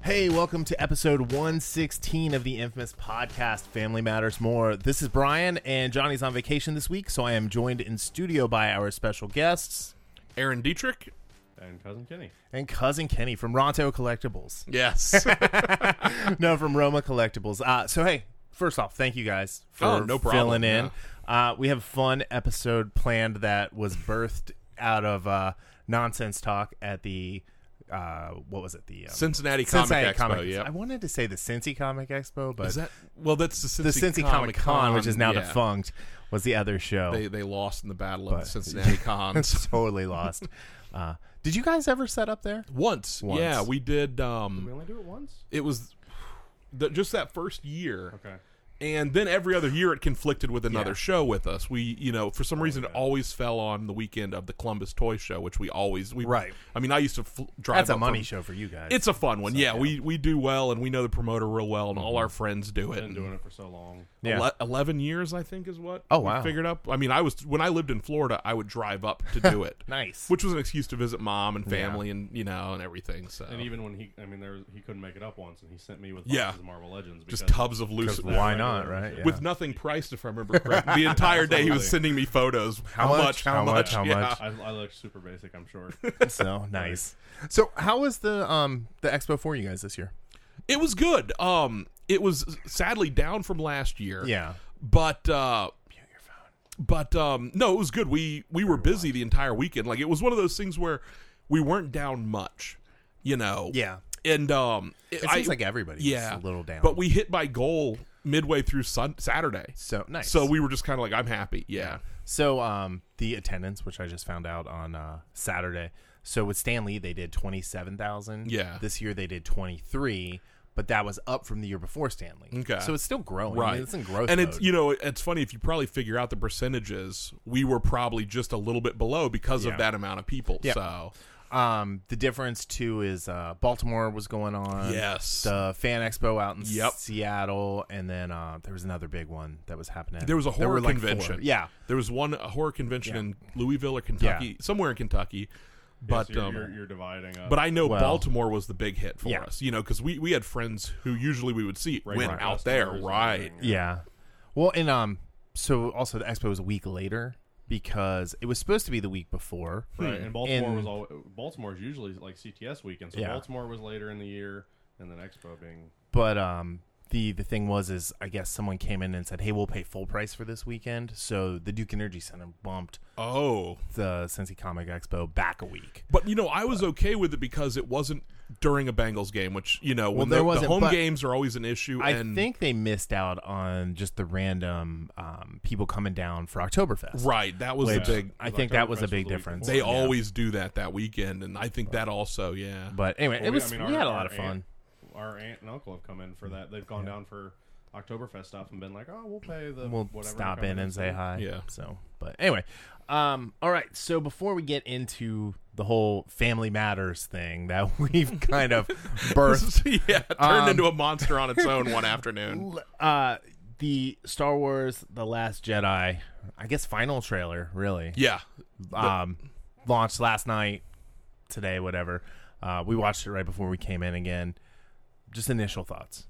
Hey, welcome to episode 116 of the infamous podcast, Family Matters More. This is Brian, and Johnny's on vacation this week, so I am joined in studio by our special guests, Aaron Dietrich. And Cousin Kenny. And Cousin Kenny from Ronto Collectibles. Yes. No, from Roma Collectibles. So, hey, first off, thank you guys for no problem, filling in. Yeah. We have a fun episode planned that was birthed out of nonsense talk at the... what was it? The Cincinnati Comic Expo. Yeah, I wanted to say the Cincy Comic Expo, but is that? Well, that's the the Cincy, Cincy Comic Con, which is now yeah. defunct, was the other show. They lost in the battle of the Cincinnati Cons. Totally lost. Did you guys ever set up there? Once, yeah, we did. Did we only do it once? It was just that first year. Okay. And then every other year it conflicted with another Yeah. show with us. We, for some reason, it always fell on the weekend of the Columbus Toy Show, which we Right. I mean, I used to drive. That's a up money from- show for you guys. It's a fun one. So, yeah, yeah. we do well, and we know the promoter real well, and all our friends do it. Been doing it for so long. Yeah. 11 years, I think, is what Oh, we wow. figured up. I mean, when I lived in Florida, I would drive up to do it. Nice. Which was an excuse to visit mom and family and, and everything. So And even when he couldn't make it up once, and he sent me with Yeah. boxes of Marvel Legends. just because- tubs of loose. Because why not, right? Yeah. With nothing priced, if I remember correctly. The entire day he was sending me photos. How much? How much? Yeah. I look super basic, I'm sure. So nice. So how was the expo for you guys this year? It was good. It was sadly down from last year. Yeah. But no, it was good. We were busy the entire weekend. Like, it was one of those things where we weren't down much, Yeah. And It seems like everybody's a little down. But we hit my goal midway through Saturday. So nice. So we were just kind of like, I'm happy. Yeah. So the attendance, which I just found out on Saturday. So with Stan Lee, they did 27,000. Yeah. This year they did 23, but that was up from the year before Stan Lee. Okay. So it's still growing. Right. I mean, it's in growth And mode. it's funny, if you probably figure out the percentages, we were probably just a little bit below because Yeah. of that amount of people. Yeah. So the difference too is Baltimore was going on. Yes. The Fan Expo out in Yep. Seattle, and then there was another big one that was happening. there was a There horror were like convention. 4. Yeah. There was a horror convention Yeah. in Louisville or Kentucky, somewhere in Kentucky. But So you're dividing up. but I know Well- Baltimore was the big hit for Yeah. us, because we had friends who usually we would see Right, went right. out there, Customers and right? everything. Yeah. Well, and so also the expo was a week later because it was supposed to be the week before. Right, and Baltimore And- Baltimore's usually like CTS weekend, so Yeah. Baltimore was later in the year, and then Expo being But the thing is I guess someone came in and said, "Hey, we'll pay full price for this weekend." So the Duke Energy Center bumped Oh, the Cincy Comic Expo back a week. but I was okay with it because it wasn't during a Bengals game, which when there the wasn't, home but games are always an issue. I and think they missed out on just the random people coming down for Oktoberfest. right, that was the Which big. I think that was a Oktoberfest big was the week difference. before. They Yeah. always do that weekend, and I think that also, yeah. But anyway, Well, we had a lot of fun. Our aunt and uncle have come in for that. They've gone down for Oktoberfest stuff and been like, "Oh, we'll pay the We'll whatever." stop come in and say hi. Yeah. So, but anyway, all right. So before we get into the whole Family Matters thing that we've kind of birthed, yeah, turned into a monster on its own one afternoon. the Star Wars: The Last Jedi, I guess, final trailer really, Yeah, launched last night, today, whatever. We watched it right before we came in again. Just initial thoughts.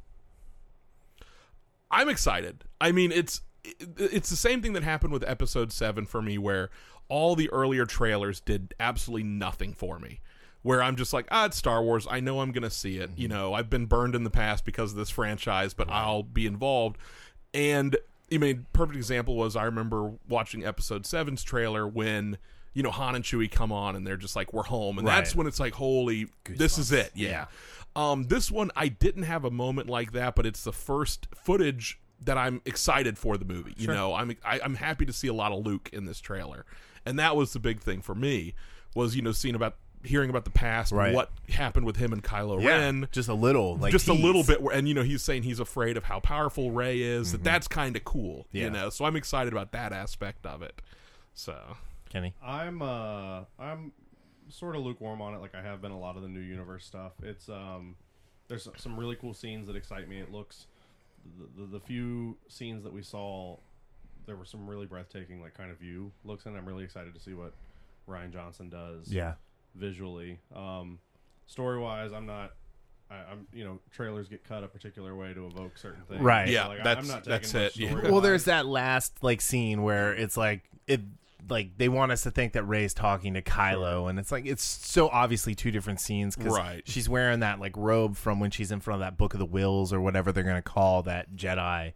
I'm excited. I mean, it's the same thing that happened with Episode 7 for me, where all the earlier trailers did absolutely nothing for me. Where I'm just like, it's Star Wars. I know I'm going to see it. I've been burned in the past because of this franchise, but I'll be involved. And perfect example was I remember watching Episode 7's trailer when Han and Chewie come on and they're just like, we're home, and that's Right. when it's like, holy, this is it. Yeah. This one I didn't have a moment like that, but it's the first footage that I'm excited for the movie. I'm happy to see a lot of Luke in this trailer, and that was the big thing for me was hearing about the past, Right. what happened with him and Kylo Ren. Just a little, like Just a tease. little bit, and he's saying he's afraid of how powerful Rey is. That's kind of cool, Yeah. So I'm excited about that aspect of it. So Kenny. I'm sort of lukewarm on it, like I have been a lot of the new universe stuff. It's there's some really cool scenes that excite me. It looks the few scenes that we saw, there were some really breathtaking like kind of view looks, and I'm really excited to see what Ryan Johnson does. Yeah. Visually, story wise, I'm not I'm trailers get cut a particular way to evoke certain things. Right. Yeah, Like, that's- I'm not that's taking it, much yeah. story Well, away. there's that last like scene where it's like they want us to think that Rey's talking to Kylo, and it's like it's so obviously two different scenes because Right. she's wearing that like robe from when she's in front of that Book of the Wills or whatever they're going to call that Jedi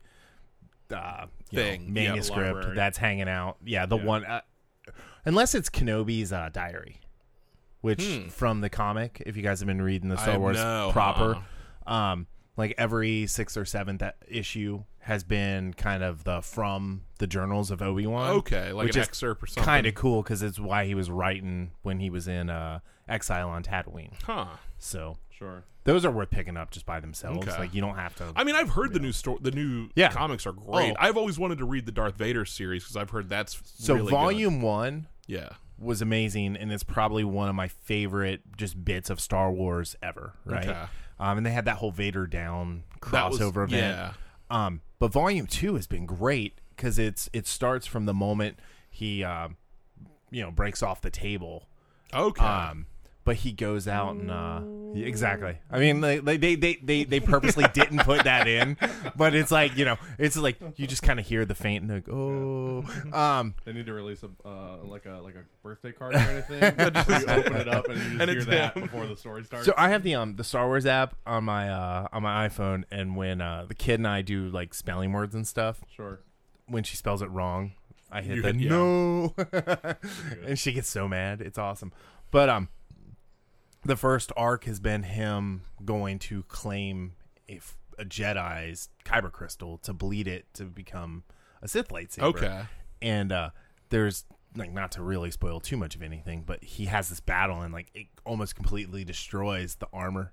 Thing. Yeah, manuscript library. that's hanging out. Yeah, the Yeah. one unless it's Kenobi's diary, which from the comic, if you guys have been reading the Star I Wars know, proper, like every 6th or 7th issue has been kind of from the journals of Obi-Wan. Okay, like which an is excerpt or something. kind of cool because it's why he was writing when he was in exile on Tatooine. Huh. So Sure. those are worth picking up just by themselves. Okay. Like you don't have to. I mean, I've heard the new Yeah. comics are great. Oh. I've always wanted to read the Darth Vader series because I've heard that's So really volume 1 good. Yeah. was amazing, and it's probably one of my favorite just bits of Star Wars ever. Right. Okay. And they had that whole Vader down That was- crossover event. Yeah. But volume 2 has been great because it starts from the moment he breaks off the table. Okay. But he goes out and exactly. I mean, they purposely didn't put that in, but it's like it's like you just kind of hear the faint like They need to release a like a birthday card or anything. Where you open it up and you just And hear it's that him. before the story starts. So I have the Star Wars app on my iPhone, and when the kid and I do like spelling words and stuff, Sure. when she spells it wrong, I hit You the hit- yeah. no, and she gets so mad. It's awesome. But the first arc has been him going to claim a Jedi's kyber crystal to bleed it to become a Sith lightsaber. Okay. And there's like, not to really spoil too much of anything, but he has this battle and like it almost completely destroys the armor.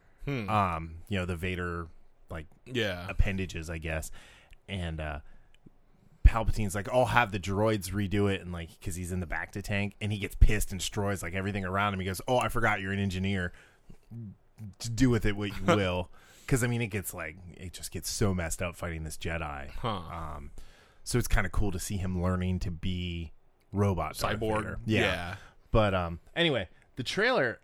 The Vader like Yeah. appendages, I guess. And Palpatine's like, I'll have the droids redo it, and like because he's in the Bacta tank, and he gets pissed and destroys like everything around him. He goes, "Oh, I forgot you're an engineer. Do with it what you will." Because I mean, it just gets so messed up fighting this Jedi. Huh. So it's kind of cool to see him learning to be robot Darth Cyborg. Vader. Yeah. But anyway, the trailer.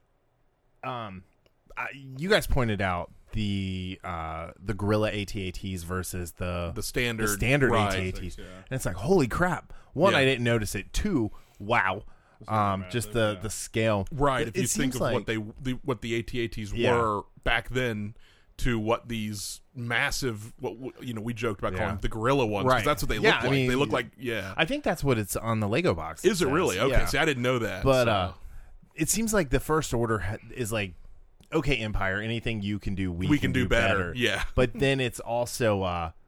You guys pointed out the Gorilla AT-ATs versus the standard AT-ATs, Six, yeah. and it's like holy crap. One, Yeah. I didn't notice it. Two, wow. massive, Just yeah. the scale. Right. It- If you it think seems of like- what the AT-ATs Yeah. were back then to what these massive, we joked about Yeah. calling them the gorilla ones, 'cause Right. that's what they Yeah, look I like. mean, They look like, yeah. I think that's what it's on the Lego box. Is it says. really? Okay. Yeah. See, I didn't know that. But so. it seems like the First Order is like, okay, Empire, anything you can do, we can do better. Yeah. But then it's also,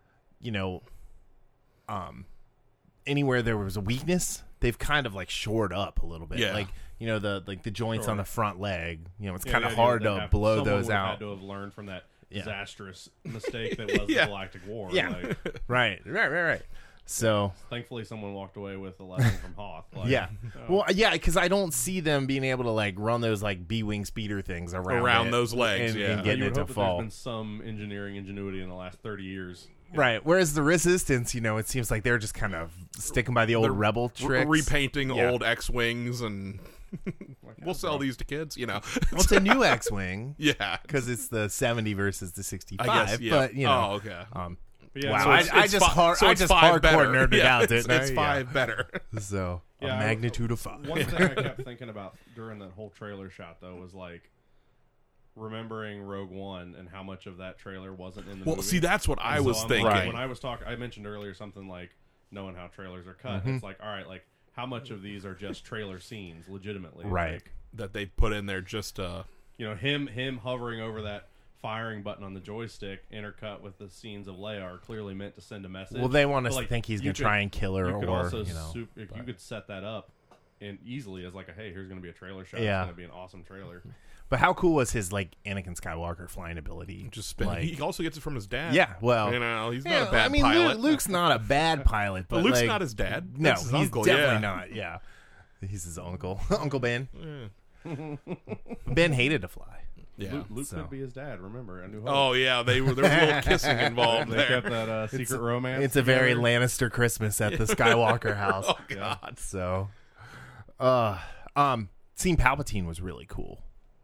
anywhere there was a weakness, they've kind of like shored up a little bit. Yeah. Like, the joints Sure. on the front leg. It's Yeah, kind the of idea hard that to have- blow someone those would have out. Had to have learned from that Yeah. disastrous mistake that was Yeah. the Galactic War. Yeah. Like, Right. So thankfully, someone walked away with a lesson from Hoth. Like, yeah, oh, well, yeah, because I don't see them being able to like run those like B-wing speeder things around it those legs, and, yeah. and getting you it would to hope that fall. there's been some engineering ingenuity in the last 30 years. Right. Whereas the Resistance, it seems like they're just kind of sticking by the old They're rebel tricks. repainting Yeah. old X-wings and we'll sell these to kids, Well, it's a new X-wing Yeah. because it's the 70 versus the 65. I guess, yeah. But Oh, okay. But yeah, wow, so I just hardcore nerded yeah, out, it's, didn't I? it's Yeah. 5 better. So Yeah, a magnitude of 5. One thing I kept thinking about during that whole trailer shot, though, was like remembering Rogue One and how much of that trailer wasn't in the Well, movie. see, that's what I And so was I'm thinking. like, Right. when I was talking, I mentioned earlier something like knowing how trailers are cut. Mm-hmm. It's like, all right, like how much of these are just trailer scenes, legitimately? Right. Like, That they put in there just him hovering over that firing button on the joystick, intercut with the scenes of Leia, are clearly meant to send a message. Well, they want us But, to like, think he's you going to could- try and kill her, You could or also you but- could set that up and easily as like a hey, here's going to be a trailer shot. Yeah. It's going to be an awesome trailer. But how cool was his like Anakin Skywalker flying ability? just spin. like, he also gets it from his dad. yeah. Well, He's yeah, not a bad I mean, pilot. Luke's not a bad pilot, but Luke's like, not his dad. No, That's his he's uncle, definitely yeah. not. Yeah, he's his uncle, Uncle Ben. Yeah. Ben hated to fly. Yeah. Luke so. could be his dad. Remember, I knew. Oh yeah, there was a little kissing involved They there. kept that secret romance. It's a very together. Lannister Christmas at the Skywalker house. Oh god. So, seeing Palpatine was really cool.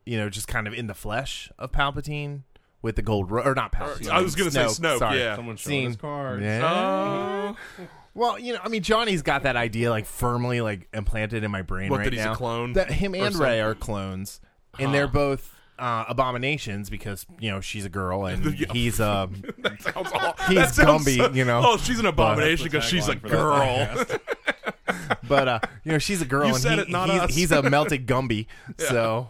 just kind of in the flesh of Palpatine with the gold or not Palpatine. I was going to say Snoke. Sorry. Yeah. Someone showing his cards. Yeah. Well, Johnny's got that idea like firmly like implanted in my brain What, right that he's now. a clone? That him Or and something? Rey are clones, and they're both abominations because she's a girl and he's That sounds awful. He's That sounds Gumby, Oh, she's an abomination because she's a tagline for this girl. podcast. but she's a girl You and said it, not us. he's a melted Gumby. So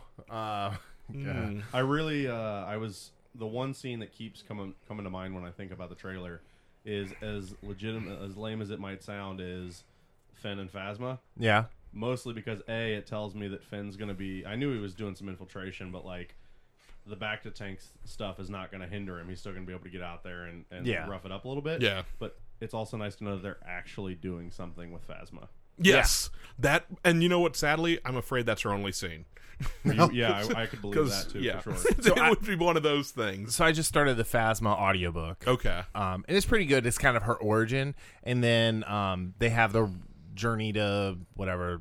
I really, I was the one scene that keeps coming to mind when I think about the trailer is as legitimate, as lame as it might sound, is Finn and Phasma. yeah. Mostly because it tells me that Finn's going to be. I knew he was doing some infiltration, but like the back to tank stuff is not going to hinder him. He's still going to be able to get out there and Yeah. rough it up a little bit. Yeah. But it's also nice to know that they're actually doing something with Phasma. Yes. That, and you know what? Sadly, I'm afraid that's her only scene. Yeah, I could believe that too, yeah. for sure. it would be one of those things. So I just started the Phasma audiobook. Okay. And it's pretty good. It's kind of her origin, and then they have the journey to whatever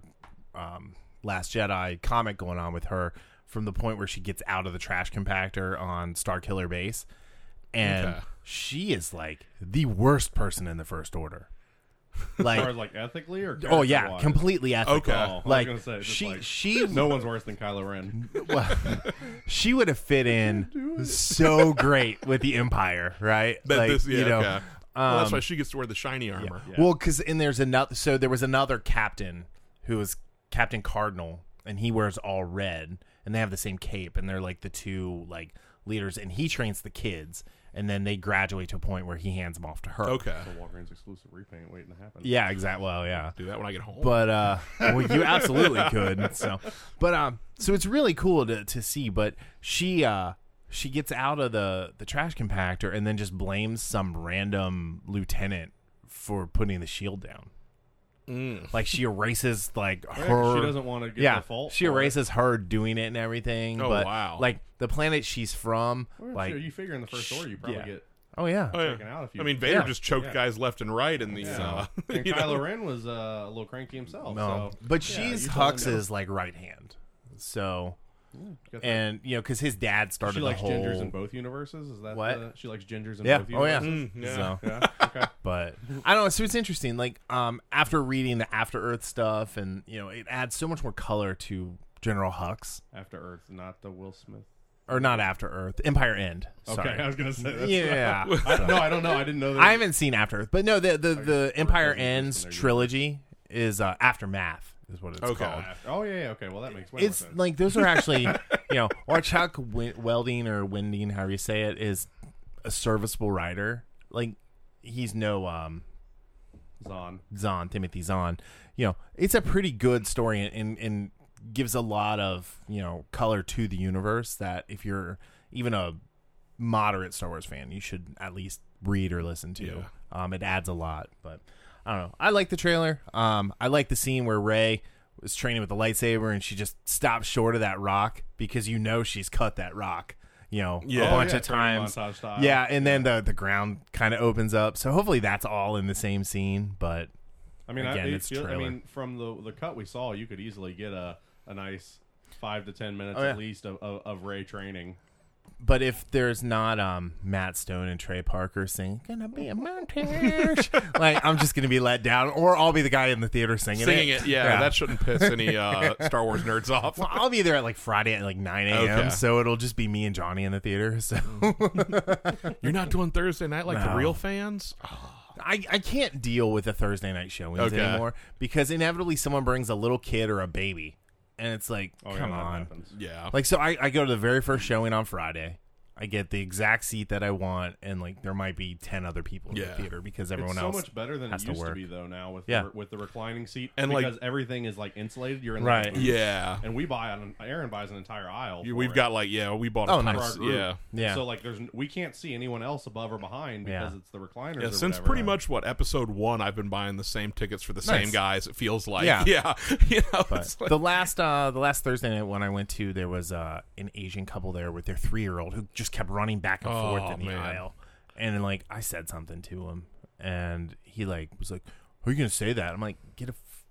Last Jedi comic going on with her from the point where she gets out of the trash compactor on Starkiller Base, and Okay. she is like the worst person in the First Order. As far Like, as like ethically or oh yeah, character-wise? completely ethical. Okay. Oh, I was Like gonna say, just she no one's worse than Kylo Ren. well, she would have fit in so great with the Empire, right? But like, this, yeah, okay. Well, that's um, why she gets to wear the shiny armor. Yeah. Well, because there's another. So there was another captain who was Captain Cardinal, and he wears all red, and they have the same cape, and they're like the two like leaders, and he trains the kids, and then they graduate to a point where he hands them off to her. Okay. The Walgreens exclusive repaint waiting to happen. Yeah, exactly. Well, yeah. Do that when I get home. But well, you absolutely could. So, but so it's really cool to see. But she gets out of the trash compactor and then just blames some random lieutenant for putting the shield down. Like she erases like Yeah, 'cause her. she doesn't want to get the fault. she for it. erases her doing it and everything. Oh, but wow. like the planet she's from, Well, like sure, you figure in the first order you probably yeah. get oh yeah, Oh, yeah. taken out if you. I mean, Vader Yeah. just choked Yeah. guys left and right in the. yeah. And you know. Kylo Ren was a little cranky himself. no, So, but yeah, she's you tell him Hux's like right hand. So Got that. and because his dad started she the likes whole gingers in both universes. Is that What? she likes gingers in Yeah. both Oh yeah. universes? Yeah. So, Yeah. Okay. but I don't know. So it's interesting. Like, after reading the After Earth stuff, and it adds so much more color to General Hux, After Earth, not the Will Smith. or not After Earth, Empire End. Sorry. Okay, I was gonna say that's Yeah. No, I don't know. I didn't know that. I haven't seen After Earth, but no, the Empire doesn't Ends exist in there trilogy is Aftermath is what it's Okay. called. Oh yeah. Okay. Well, that makes way It's more sense. like those are actually, or Chuck Welding or Winding, however you say it, is a serviceable writer. Like he's no Zahn. Timothy Zahn. It's a pretty good story and gives a lot of color to the universe that if you're even a moderate Star Wars fan, you should at least read or listen to. Yeah. It adds a lot, but I don't know. I like the trailer. I like the scene where Rey was training with the lightsaber and she just stopped short of that rock because she's cut that rock. A bunch of times. Montage style. Yeah, and then the ground kind of opens up. So hopefully that's all in the same scene. But I mean, again, it's trailer. from the cut we saw, you could easily get a nice 5 to 10 minutes Oh, yeah. at least of Rey training. But if there's not Matt Stone and Trey Parker saying "Gonna be a montage," like I'm just gonna be let down, or I'll be the guy in the theater singing it. Yeah, that shouldn't piss any Star Wars nerds off. Well, I'll be there at like Friday at like 9 a.m. Okay. So it'll just be me and Johnny in the theater. So You're not doing Thursday night like the No. real fans? I can't deal with the Thursday night showings Okay. anymore because inevitably someone brings a little kid or a baby, and it's like, Oh, come yeah, that on. happens. Yeah. Like, so I go to the very first showing on Friday. I get the exact seat that I want, and like there might be 10 other people in the Yeah. theater because everyone It's so else much better than has it to used to work. be though. Now with Yeah. with the reclining seat, And, like- because everything is like insulated. You're in Right. the booth. Yeah. And we Aaron buys an entire aisle. for We've it. got we bought a Oh, ton nice. of- For our group. yeah. Yeah. So like we can't see anyone else above or behind because Yeah. it's the recliners. Yeah, or since whatever. pretty much episode 1, I've been buying the same tickets for the same Nice. guys. It feels like, Yeah. yeah, But it's like- the last Thursday night when I went to, there was an Asian couple there with their 3-year-old who just kept running back and forth in the man. aisle, and then like I said something to him, and he like was like, "Are you gonna say that?" I'm like, "Get a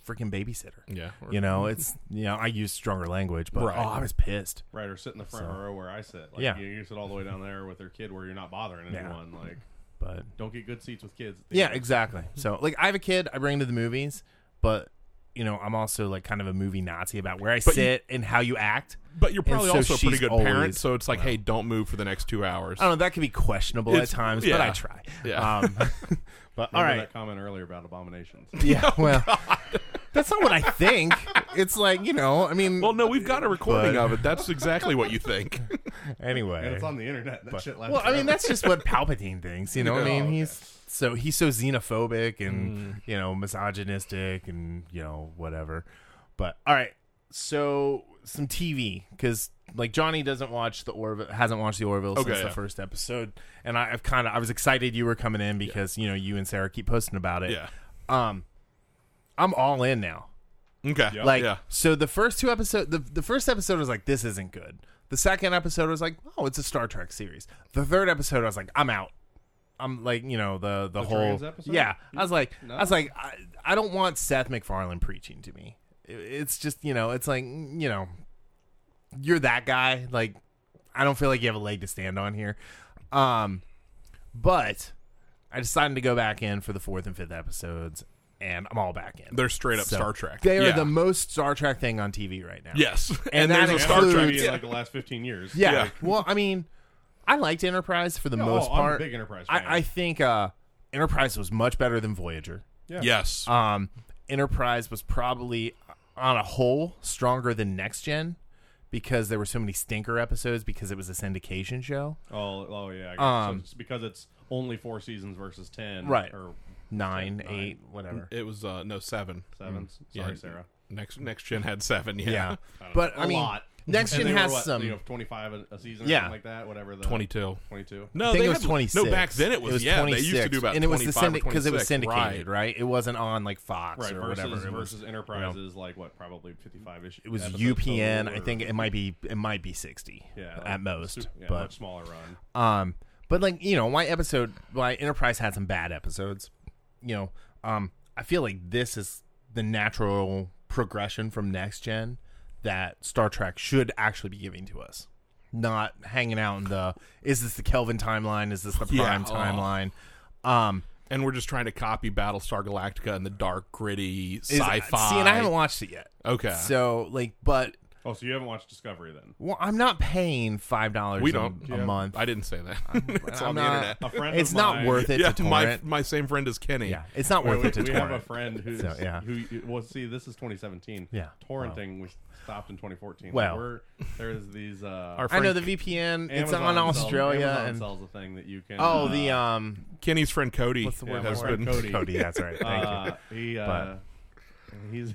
freaking babysitter. Yeah. You know, it's I use stronger language, but Right. I was pissed. Right, or sit in the front So- row where I sit. Like, Yeah. you sit all the way down there with their kid where you're not bothering Yeah. anyone. Like, But don't get good seats with kids. at yeah, theaters. exactly. So like I have a kid, I bring him to the movies, but I'm also like kind of a movie Nazi about where I But sit and how you act. But you're probably so also a pretty she's good always- parent, so it's like, hey, don't move for the next 2 hours. I don't know, that can be questionable at It's- times, yeah. but I try. Yeah. But all Remember right. that comment earlier about abominations. Yeah, well, that's not what I think. It's like, I mean, Well, no, we've got a recording But- of it. That's exactly what you think. anyway. And it's on the internet. That shit lasts Well, I mean, forever. that's just what Palpatine thinks. You know what I mean? Oh, okay. He's so xenophobic and misogynistic and whatever. But all right, so some TV because like Johnny hasn't watched the Orville Okay, since yeah. the first episode, and I was excited you were coming in because you and Sarah keep posting about it. Yeah. I'm all in now. Okay. Yeah. Like, yeah. so the first two episodes, the first episode was like, this isn't good. The second episode was like, oh, it's a Star Trek series. The third episode, I was like, I'm out. I'm like, the whole, trans episode? yeah. I was like, No? I don't want Seth MacFarlane preaching to me. It's just, it's like, you're that guy. Like, I don't feel like you have a leg to stand on here. But I decided to go back in for the fourth and fifth episodes, and I'm all back in. They're straight up So, Star Trek. They are Yeah. the most Star Trek thing on TV right now. Yes. And there's that a Star includes- Trek. in Yeah. like the last 15 years. Yeah. Yeah. Well, I mean, I liked Enterprise for the most I'm a part. big Enterprise fan. I think Enterprise was much better than Voyager. Yeah. Yes. Enterprise was probably, on a whole, stronger than Next Gen because there were so many stinker episodes because it was a syndication show. Oh yeah. I guess. So it's because it's only 4 seasons versus 10. Right. Or 9, 9. 8, whatever. It was 7. 7. Sorry, Yeah. Sarah. Next gen had 7. Yeah. Yeah. I don't But, know. I mean, a lot. Next And Gen they has were, what, some. 25 a season or Yeah. something like that. Whatever. The 22. 22. No, I think they it was had- 26. No, back then it was, yeah. 26, They used to do about and it was 25 because it was 26, syndicated, right? It wasn't on like Fox Right. or Versus whatever. It was, versus Enterprise is like what? Probably 55-ish. it was episodes UPN. total, I think or- it might be 60 Yeah. at most. Yeah, but much smaller run. But like why Enterprise had some bad episodes. I feel like this is the natural progression from Next Gen that Star Trek should actually be giving to us. Not hanging out in is this the Kelvin timeline? Is this the Prime Yeah, timeline? And we're just trying to copy Battlestar Galactica and the dark, gritty Is- sci-fi. See, and I haven't watched it yet. Okay. So but Oh, so you haven't watched Discovery then? well, I'm not paying $5 We don't. a Yeah. month. I didn't say that. It's I'm on the not- internet. A friend It's of not mine, worth it Yeah, to my torrent. my same friend is Kenny. Yeah, it's not worth it to we torrent. have a friend who's So, yeah. well, see, this is 2017. Yeah. Torrenting we stopped in 2014. Well. There's these Our I know friend the VPN. It's Amazon on sells- Australia Amazon and sells a thing that you can. the Kenny's friend Cody What's the word? has my friend been. Cody. That's right. Thank you. He But- he's.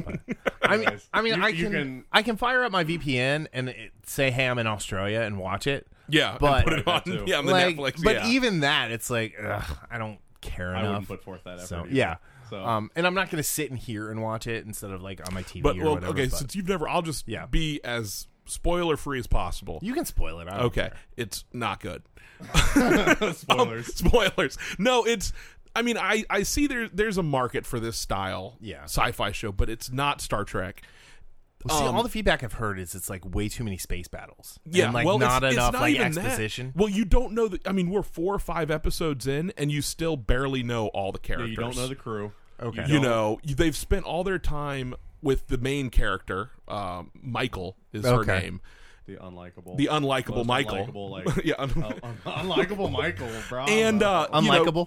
I mean, You I can fire up my VPN and say, "Hey, I'm in Australia," and watch it. Yeah, But- and put it on. That too. Yeah, on the Like, Netflix. but yeah. even that, it's like, ugh, I don't care I enough. wouldn't put forth that effort. So either. yeah, So and I'm not going to sit in here and watch it instead of like on my TV But or well, whatever. okay, but since you've never, I'll just Yeah. be as spoiler free as possible. you can spoil it. I don't Okay, care. it's not good. spoilers. Spoilers. No, it's. I mean, I see there's a market for this style Yeah. sci-fi show, but it's not Star Trek. Well, see, all the feedback I've heard is it's like way too many space battles. Yeah, and, like well, not it's enough not like even exposition. That. Well, you don't know that. I mean, we're 4 or 5 episodes in, and you still barely know all the Yeah, characters. you don't know the crew. Okay. You don't- know, they've spent all their time with the main character. Michael is her Okay. name. The unlikable. The unlikable Most Michael. unlikable, like, Yeah, unlikable Michael, bro. and Unlikable.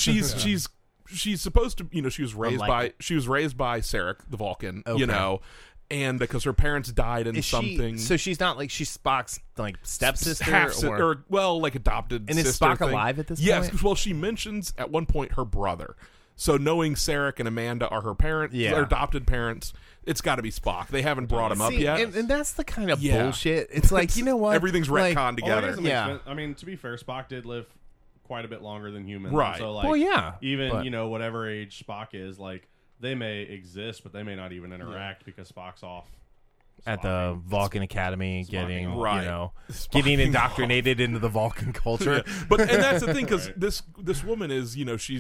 she's supposed to, she was raised by Sarek the Vulcan, Okay. and because her parents died in Is something. so she's not like she's Spock's like stepsister half or well, like adopted. And is sister Spock thing. alive at this Yes, point? well, she mentions at one point her brother. So knowing Sarek and Amanda are her parents, Yeah. or adopted parents, it's got to be Spock. They haven't brought him up See, yet. and that's the kind of Yeah. bullshit. It's like, you know what? Everything's Like, retconned together. Yeah. I mean, to be fair, Spock did live quite a bit longer than humans. Right. So, like, Well, yeah, even but- whatever age Spock is, like, they may exist, but they may not even interact because Spock's off at the Vulcan Academy, getting off. Right. getting indoctrinated into the Vulcan culture. But and that's the thing because Right. this woman is she's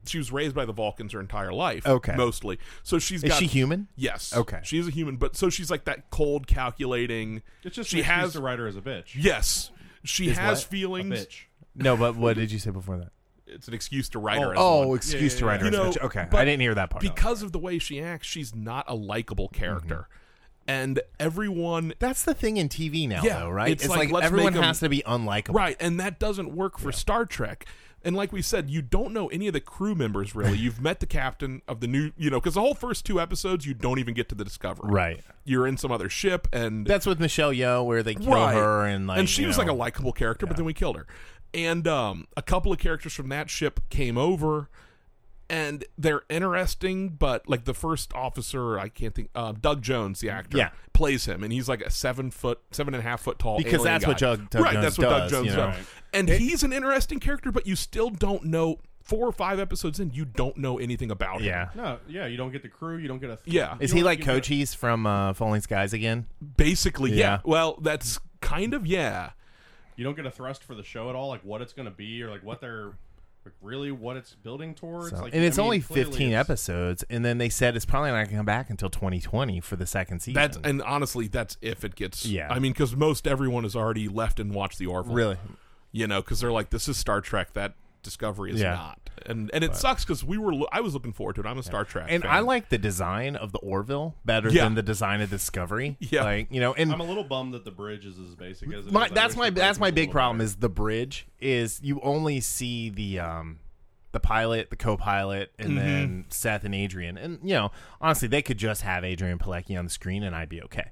she was raised by the Vulcans her entire life. Okay. Mostly. So she's Is got. she human? Yes. Okay. She's a human, but so she's like that cold, calculating. It's just she an excuse has to write her as a bitch. Yes, she Is has what? A feelings. bitch. No, but what did you say before that? It's an excuse to write her as Oh, one. excuse Yeah, to yeah, write her. yeah. as a You bitch. know, Okay, but I didn't hear that part. Because of the way she acts, she's not a likable character. And everyone That's the thing in TV now, Yeah, though, right? it's It's like, like let's everyone make 'em- has to be unlikable. right, and that doesn't work for Star Trek. And like we said, you don't know any of the crew members really. You've met the captain of the new, because the whole first 2 episodes you don't even get to the Discovery. Right. You're in some other ship, and That's with Michelle Yeoh, where they kill Right. her, and like, and she you was know, like a likable character, but then we killed her. And a couple of characters from that ship came over, and they're interesting, but like the first officer, I can't think, Doug Jones, the actor, Yeah. plays him, and he's like a 7.5 foot tall Because alien that's guy. what Doug right, Jones that's what Doug does, Jones you know? does. Right. And he's an interesting character, but you still don't know. 4 or 5 episodes in, you don't know anything about him. Yeah. No, yeah, you don't get the crew. You don't get a. Yeah. Is you he don't like get a- Cochise from Falling Skies again? Basically, yeah. Yeah. Well, that's kind of, yeah. You don't get a thrust for the show at all, like what it's going to be, or like what they're, like really what it's building towards. So- like, and it's I mean, only clearly 15 it's- episodes, and then they said it's probably not going to come back until 2020 for the second season. That's and honestly, that's if it gets. Yeah. I mean, because most everyone has already left and watched the Orville. really. Because they're like, this is Star Trek. That Discovery is Yeah. not, and it sucks because I was looking forward to it. I'm a Star Trek, And fan. I like the design of the Orville better Yeah. than the design of Discovery. Yeah. Like, and I'm a little bummed that the bridge is as basic as it my, is. I that's wish my the bridge that's was my a big little problem better. is the bridge is you only see the pilot, the co-pilot, and then Seth and Adrian. And honestly, they could just have Adrian Pilecki on the screen and I'd be okay.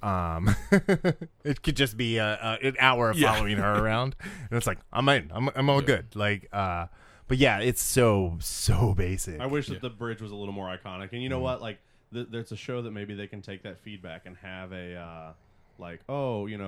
It could just be an hour of Yeah. following her around, and it's like I'm in. I'm all good. Like, but yeah, it's so basic. I wish that the bridge was a little more iconic. And you know what? Like, there's a show that maybe they can take that feedback and have a like, oh, we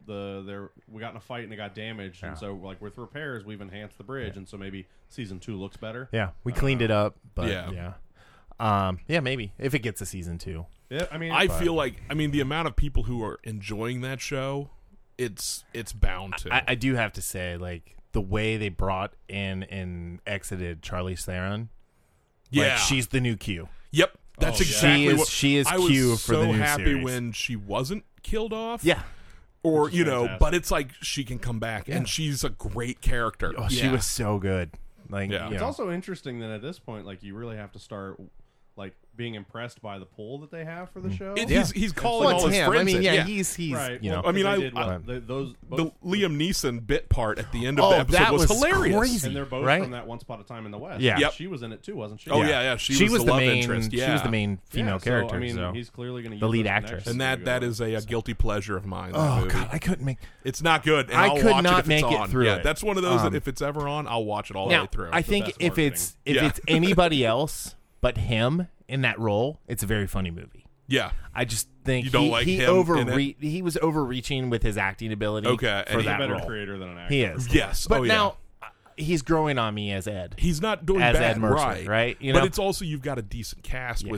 got in a fight and it got damaged, and so like with repairs we've enhanced the bridge, and so maybe season 2 looks better. Yeah, we cleaned it up, but Yeah. yeah, maybe if it gets a season 2. Yeah, I mean, I feel like the amount of people who are enjoying that show, it's bound to. I do have to say, like, the way they brought in and exited Charlize Theron. yeah, Like, she's the new Q. Yep, that's Oh, yeah. exactly what She is I was Q for so the new happy series. when she wasn't killed off. Yeah. Or Which is fantastic. but it's like she can come back, and she's a great character. Oh, she Yeah. was so good. Like, Yeah. it's also interesting that at this point, like, you really have to start like being impressed by the pull that they have for the show. He's calling well, it's all his him. friends. I mean, in. yeah, he's right. you know. Well, I mean, they I- did those the both, Liam Neeson bit part at the end of Oh, the episode that was was hilarious. crazy. and they're both right? from that Once Upon a Time in the West. Yeah. Yep. She was in it too, wasn't she? Oh yeah. She was the love main interest. Yeah, She was the main female Yeah, character. So, I mean, so. he's clearly going to The use lead those actress. connections and to that go is on. a guilty pleasure of mine. That Oh movie. god, I couldn't make. It's not good. And I I'll could watch not it if it's make it on. through Yeah, it. that's one of those that if it's ever on, I'll watch it all the Now, way through. I the think best if it's Yeah. anybody else but him in that role, it's a very funny movie. yeah. I just think You don't like he him in he was overreaching with his acting ability. Okay, and for he's He's a that better role. creator than an actor. He is. Yes. But Oh, yeah. now he's growing on me as Ed. He's not doing as bad, Ed Mercer, right? You But know? it's also you've got a decent cast Yeah. with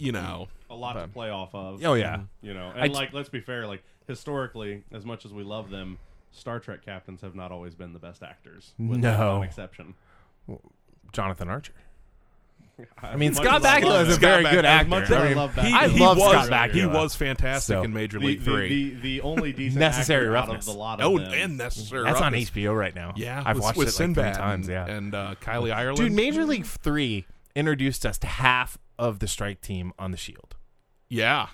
A lot to play off of. Oh yeah. And like, let's be fair. Like, historically, as much as we love them, Star Trek captains have not always been the best actors. With No. one exception. Jonathan Archer. I As mean, much Scott as I Bakula love is a him, very Scott good Bakula- actor. as much as I love Bakula, I he love was, Scott Bakula. He was fantastic So- in Major League 3. the only decent Necessary actor out Roughness. of the lot of Oh, them. and Necessary That's on Roughness. HBO right now. Yeah, I've with- watched with it like 3 Sinbad times. Yeah, and Kylie Ireland. dude, Major League 3 introduced us to half of the strike team on the Shield, Yeah,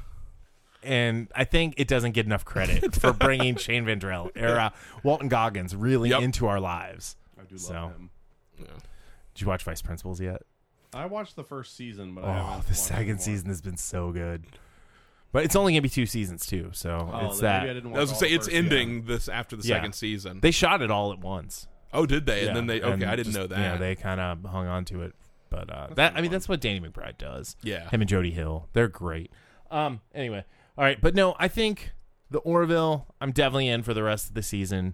and I think it doesn't get enough credit for bringing Shane Vendrell or Walton Goggins really Yep. into our lives. I do love So. him. Did you watch Vice Principals yet? I watched the first season, but I Oh, haven't the watched second anymore. season has been so good. But it's only gonna be 2 seasons too, so Oh, it's then maybe I that didn't I was watch gonna all say the it's first ending this after the Yeah. second season. they shot it all at once. Oh, did they? Yeah, And then they okay. and I didn't just- know that. Yeah, they kind of hung on to it, but that pretty I mean fun. that's what Danny McBride does. Yeah. Him and Jody Hill, they're great. Anyway, all right, but no, I think the Orville, I'm definitely in for the rest of the season.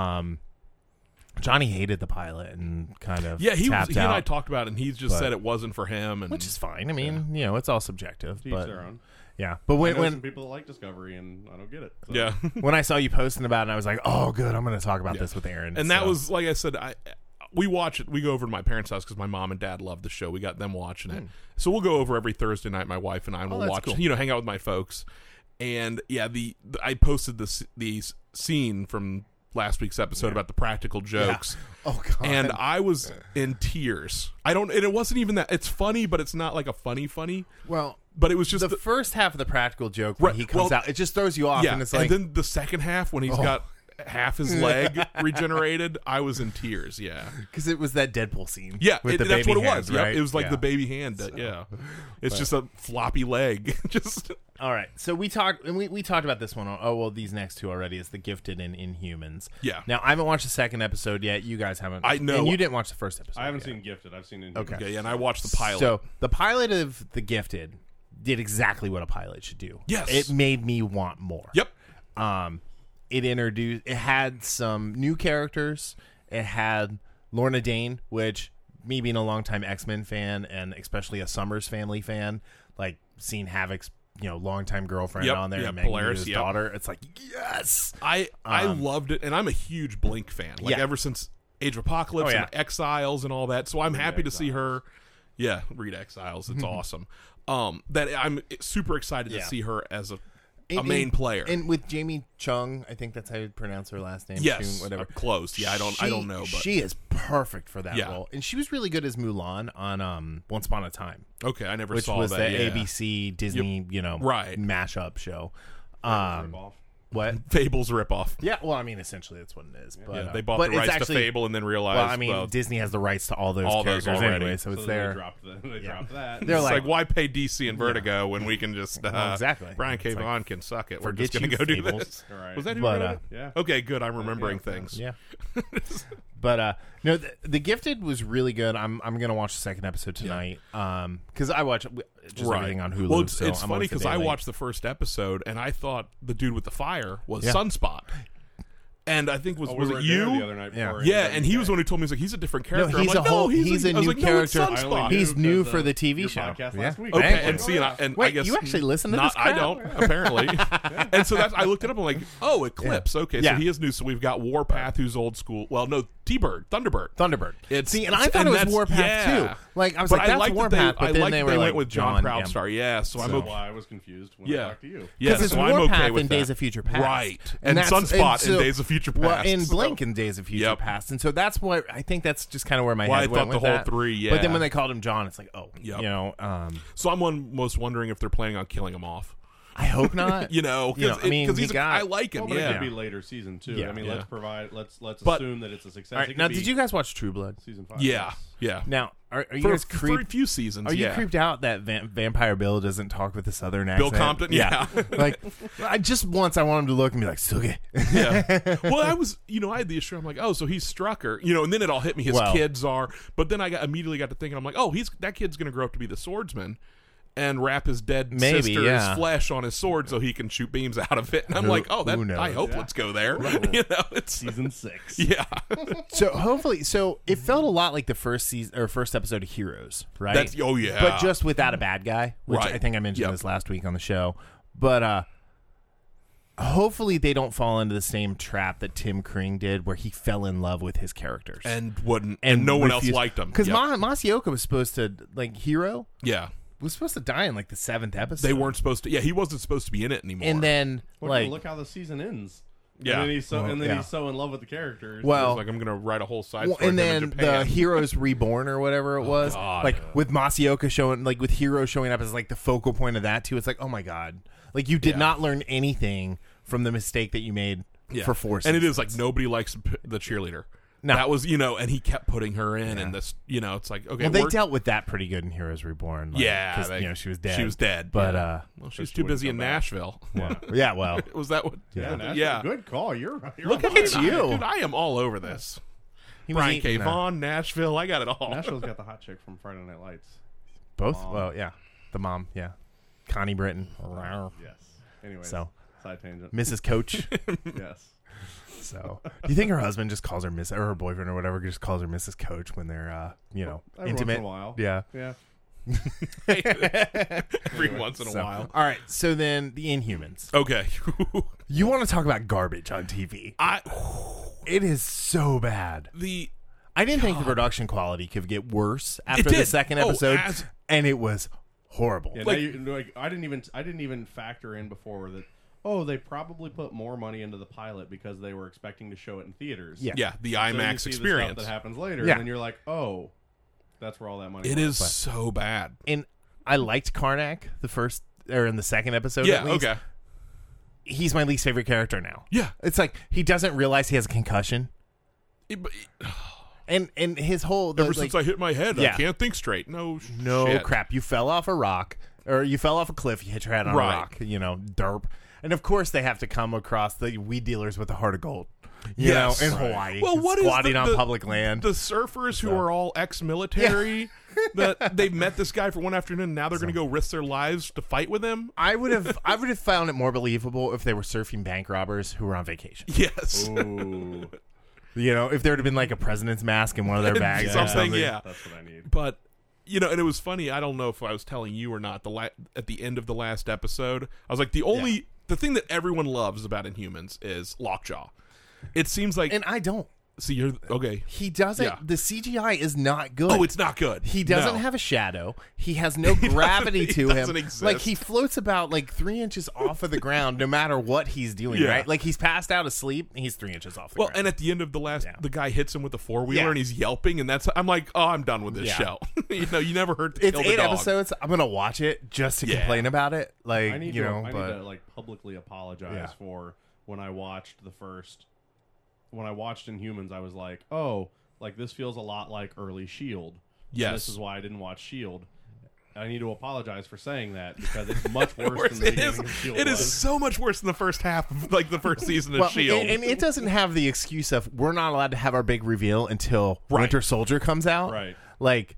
Johnny hated the pilot and kind of Yeah, he tapped and out, I talked about it, and he just But- said it wasn't for him, and which is fine. I mean, it's all subjective, To each but their own. yeah. But I know some when people that like Discovery, and I don't get it. So. yeah. when I saw you posting about it, I was like, oh, good, I'm going to talk about Yeah. this with Aaron. And that So, was like I said, we watch it. We go over to my parents' house because my mom and dad love the show. We got them watching it, so we'll go over every Thursday night. My wife and I will that's watch. cool. Hang out with my folks. And yeah, I posted the scene from last week's episode about the practical jokes. Oh god. And I was in tears. And it wasn't even that. It's funny, but it's not like a funny. well, But it was just the first half of the practical joke when Right, he comes well, out, it just throws you off, yeah. and it's like, then the second half when he's got half his leg regenerated, I was in tears. Yeah, because it was that Deadpool scene. yeah, with the that's baby what it hands, was. right? Yep, it was like Yeah. the baby hand. It's just a floppy leg. Just All right, so we talked about this one. Oh well, these next two already is The Gifted and Inhumans. Yeah. Now I haven't watched the second episode yet. You guys haven't. I know. And you didn't watch the first episode. I haven't yet. seen Gifted. I've seen it. Okay. okay, yeah, and I watched the pilot. So the pilot of The Gifted did exactly what a pilot should do. Yes. It made me want more. Yep. It had some new characters. It had Lorna Dane, which me being a longtime X-Men fan and especially a Summers Family fan, like seeing Havoc's longtime girlfriend Yep, on there, yeah, and Polaris, Magneto's yep. daughter. It's like, yes. I loved it, and I'm a huge Blink fan. Like Yeah. ever since Age of Apocalypse Oh, yeah. and Exiles and all that. So I'm happy to see her. Yeah, read Exiles. It's awesome. That I'm super excited to Yeah. see her as a And- main and- player. and with Jamie Chung, I think that's how you pronounce her last name. yes, Chung, whatever. close. Yeah, I don't know, but she is perfect for that Yeah. role, and she was really good as Mulan on Once Upon a Time, okay, I never which saw was that. the yeah. ABC Disney Right. mashup show. Rip-off. What? Fables ripoff. Yeah, well, I mean, essentially that's what it is. But, Yeah, they bought but the it's rights actually, to Fable and then realized. Well, I mean, Disney has the rights to all those All those characters already. anyway, so it's then there. They dropped that. They're it's like, like, why pay DC and Vertigo when we can just exactly. Brian K. It's like, Vaughan can suck it. We're forget just going to you, go do Fables. this. All right. Was that who But, wrote it? Yeah. Okay, good. I'm remembering yeah. things. Yeah. But no, the Gifted was really good. I'm gonna watch the second episode tonight. Because I watch just everything on Hulu. Well, it's so I'm funny always a because day I late. watched the first episode and I thought the dude with the fire was Yeah. Sunspot. And I think was We were it there the you? other night Yeah. before Yeah, in and he WK. was the one who told me he's a different No, character. he's I'm like, a whole. no, he's a I was new like, no, it's character. I only Sunspot. knew He's new because for of the TV your show. podcast Yeah. last week. Okay, I was and like, see, oh, and Wait, I guess you actually listen to not, this crap? I don't apparently. And so that's I looked it up. I'm like, oh, Eclipse. Okay, Yeah. so he is new. So we've got Warpath, who's old school. Well, no, Thunderbird. Thunderbird. It's- See, and I thought it was that's- Warpath yeah. too. Like I was But like, I that's like that Warpath, but I then like they that were they like went with John yeah. Proudstar. Yeah, so I'm That's okay. why I was confused when Yeah. I talked to you. Yeah, Because it's so I'm Warpath okay with in that. Days of Future Past, Right, and that's- Sunspot so- in Days of Future Past. Well, and So- Blink in Days of Future Yep. Past, and so that's what I think. That's just kind of where my Well, head I went thought with the whole that. three, But then yeah. when they called him John, it's like, oh, Yep. So I'm almost wondering if they're planning on killing him off. I hope not. You know, because I mean, he's he got- I like him. Well, but it yeah, could be later season too. Yeah. I mean, Yeah. let's But- assume that it's a success. All It right, could now be did you guys watch True Blood? season 5? yeah, yeah. Now, are you For guys a creeped? few seasons, Are you yeah. creeped out that Vampire Bill doesn't talk with a Southern Bill accent? Compton, yeah. like, I just once I want him to look and be like, "Suge." Yeah. Well, I had the issue. I'm like, oh, so he's Strucker, and then it all hit me. His Well- kids are, but then I immediately got to thinking. I'm like, oh, that kid's gonna grow up to be the swordsman and wrap his dead Maybe, sister's yeah. flesh on his sword so he can shoot beams out of it. And I'm Who- like, oh, who knows? I hope Yeah. let's go there. It's season 6. yeah. So hopefully, it felt a lot like the first season or first episode of Heroes, right? Oh yeah. but just without a bad guy, which Right. I think I mentioned Yep. this last week on the show. But hopefully they don't fall into the same trap that Tim Kring did, where he fell in love with his characters and wouldn't, and no one else refused- liked him because Yep. Masaoka was supposed to Hero Yeah, was supposed to die in like the 7th episode. they weren't supposed to. Yeah, he wasn't supposed to be in it anymore. and then Well, look how the season ends. Yeah. and then yeah. he's so in love with the characters. Well, it's like I'm gonna write a whole side well, story. and of him in then Japan. the Heroes Reborn or whatever it was, God. like with Masaoka showing, like with Hero showing up as like the focal point of that too. It's like, oh my god, like you did Yeah. not learn anything from the mistake that you made Yeah. for 4 and it is seasons. like nobody likes the cheerleader. No. That was and he kept putting her in, and this it's like okay, Well, they we're- dealt with that pretty good in Heroes Reborn. Like, yeah, 'cause, they- she was dead. She was dead, But yeah. Well, she was she too wouldn't busy come in back. Nashville. yeah, well, Was that what? yeah, Nashville, yeah. good call. You're Look on at fire. you. dude! I am all over this. he was Brian K. eating, Vaughan, Nashville. I got it all. Nashville's got the hot chick from Friday Night Lights. both. Mom. Well, yeah, the mom, yeah, Connie Britton, Yes. Anyways, So. side tangent. Mrs. Coach. Yes. So, do you think her husband just calls her Miss, or her boyfriend or whatever just calls her Mrs. Coach when they're Every intimate? once in a while. Yeah. Yeah. Every once in a So, while. all right. So then the Inhumans. Okay. You want to talk about garbage on TV? I It is so bad. I didn't think the production quality could get worse after did. the second Oh, episode, and it was horrible. Yeah, Like- I didn't even factor in before that. Oh, they probably put more money into the pilot because they were expecting to show it in theaters. Yeah. Yeah, the So you IMAX see the experience. stuff that happens later, Yeah. and then you're like, oh, that's where all that money. It went. is so bad. And I liked Karnak in the second episode. Yeah, at least. okay. He's my least favorite character now. Yeah. It's like he doesn't realize he has a concussion, But and his whole ever since I hit my head, Yeah. I can't think straight. No shit. crap. You fell off a rock, or you fell off a cliff. You hit your head on Right. a rock. Derp. And of course, they have to come across the weed dealers with a heart of gold. You Yes. know, in Right. Hawaii. Well, what is squatting the- on the- public land. The surfers who are all ex-military, that they've met this guy for one afternoon, and now they're going to go risk their lives to fight with him. I would have found it more believable if they were surfing bank robbers who were on vacation. Yes. Ooh. If there would have been like a president's mask in one of their bags or Something, something. yeah. That's what I need. But and it was funny. I don't know if I was telling you or not. At the end of the last episode, I was like, the thing that everyone loves about Inhumans is Lockjaw. It seems like, And I don't. see, you're okay. He doesn't. Yeah. The CGI is not good. Oh, it's not good. He doesn't No. have a shadow. He has no gravity he to doesn't him. exist. Like he floats about like 3 inches off of the ground, no matter what he's doing. Yeah. Right? Like he's passed out asleep, and he's 3 inches off the Well, ground. and at the end of the guy hits him with a 4-wheeler, Yeah. and he's yelping, and I'm like, oh, I'm done with this Yeah. show. You never hurt to It's kill the 8 dog. episodes. I'm gonna watch it just to Yeah. complain about it. Like I need but to like publicly apologize Yeah. for when I watched when I watched Inhumans. I was like, oh, like this feels a lot like early Shield. Yes. And this is why I didn't watch Shield. I need to apologize for saying that because it's much worse Worse. than the It beginning is. of Shield. It is was. so much worse than the first half of the first season of well, Shield. and it doesn't have the excuse of we're not allowed to have our big reveal until Right. Winter Soldier comes out. Right. Like,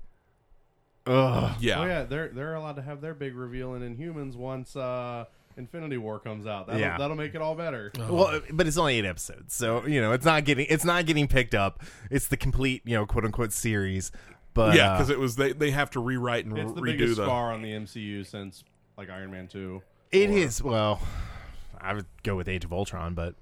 ugh. yeah. Oh yeah, they're allowed to have their big reveal in Inhumans once Infinity War comes out. That'll make it all better. Well, but it's only 8 episodes, so it's not getting picked up. It's the complete quote unquote series. But Yeah, because it was they have to rewrite and It's the redo biggest the. scar on the MCU since like Iron Man 2. it Or- is. Well, I would go with Age of Ultron, but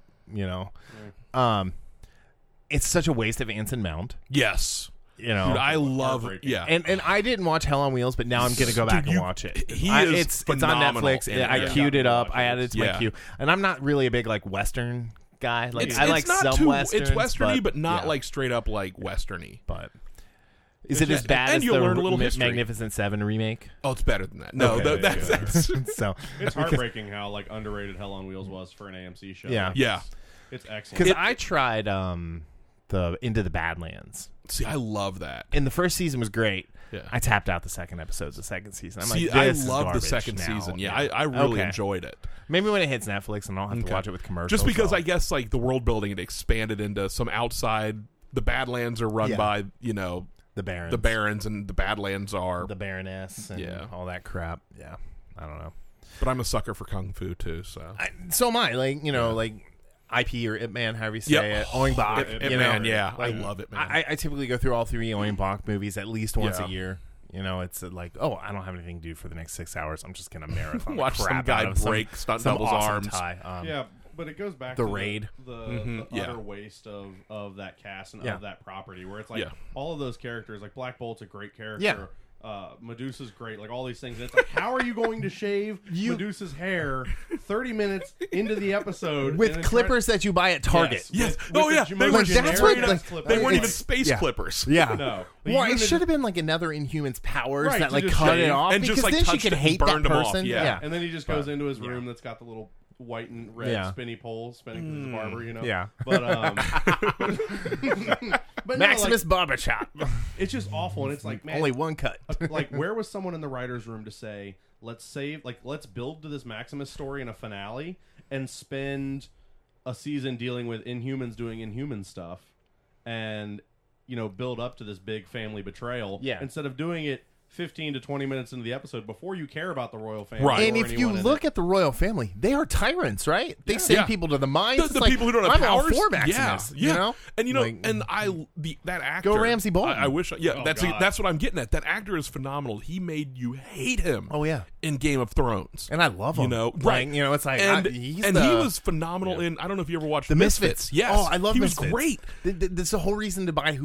it's such a waste of Anson Mount. Yes, Dude, I love. Heartbreaking. Yeah, And I didn't watch Hell on Wheels, but now I'm going to go back and watch it. he is it's on phenomenal Netflix. in it, I yeah. queued it up. Watch I it. added it to my Yeah. queue, and I'm not really a big like Western guy. Like I like not some too, Westerns. It's westerny, but not yeah. like straight up like westerny. But is it as bad and as you'll the learn a little history. Magnificent Seven remake? Oh, it's better than that. No, Okay. that's So It's heartbreaking how like underrated Hell on Wheels was for an AMC show. Yeah. Like, yeah. it's excellent. because I tried the Into the Badlands, See, I love that. and the first season was great. Yeah. I tapped out the second episode of the second season. I'm See, like, I this is love the garbage second now. season. Yeah, I really Okay. enjoyed it. Maybe when it hits Netflix, and I'll have to Okay. watch it with commercials. Just because so- I guess like the world building, it expanded into some outside. The Badlands are run Yeah. by the Barons, the Barons, and the Badlands are. the Baroness, and Yeah. all that crap. Yeah, I don't know. But I'm a sucker for kung fu too. So So am I. Like like IP or Ip Man, however you say Yep. it. Oing Bak. Ip you Man, know, yeah, like, I love it, man. I typically go through all 3 Oing Bak movies at least once Yeah. a year. It's like, oh, I don't have anything to do for the next 6 hours. I'm just gonna marathon. the Watch some crap guy out of some- break stunt some double's awesome arms. Tie. yeah, but it goes back The to Raid. the yeah. utter waste of that cast and Yeah. of that property, where it's like Yeah. all of those characters, like Black Bolt's a great character. Yeah. Medusa's great, like all these things. And it's like, how are you going to shave Medusa's hair 30 minutes into the episode with and then clippers that you buy at Target. Yes. with Oh the yeah. They were generic that's what, ass like, clippers. They weren't even It's- space yeah. clippers. Yeah. No. The Well, it unit- should have been like another Inhuman's powers Right, that to like just cut it shave off and because just, like, then she touched could it and hate that burned 'em off, person. yeah. And then he just goes into his room that's got the little white and red Yeah. spinny pole spinning because he's a barber, Yeah. But but no, Maximus Barber Shop. it's just awful, and it's like, man, Only one cut. like where was someone in the writers' room to say, let's build to this Maximus story in a finale and spend a season dealing with Inhumans doing Inhuman stuff, and build up to this big family betrayal. Yeah. Instead of doing it 15 to 20 minutes into the episode before you care about the royal family. Right. And or if you anyone in look it. at the royal family, they are tyrants, right? They send Yeah. people to the mines. The It's like, people who don't have I'm all powers, for Maximus, yeah, you know? and Like, and that actor, Ramsay Bolton. I wish, yeah, Oh, that's God. that's what I'm getting at. That actor is phenomenal. He made you hate him. Oh, yeah. in Game of Thrones, and I love him. right? Like, it's like and he's and the, he was phenomenal in. I don't know if you ever watched the Misfits. Yes, Oh, I love he Misfits. was great. That's the whole reason to buy Hulu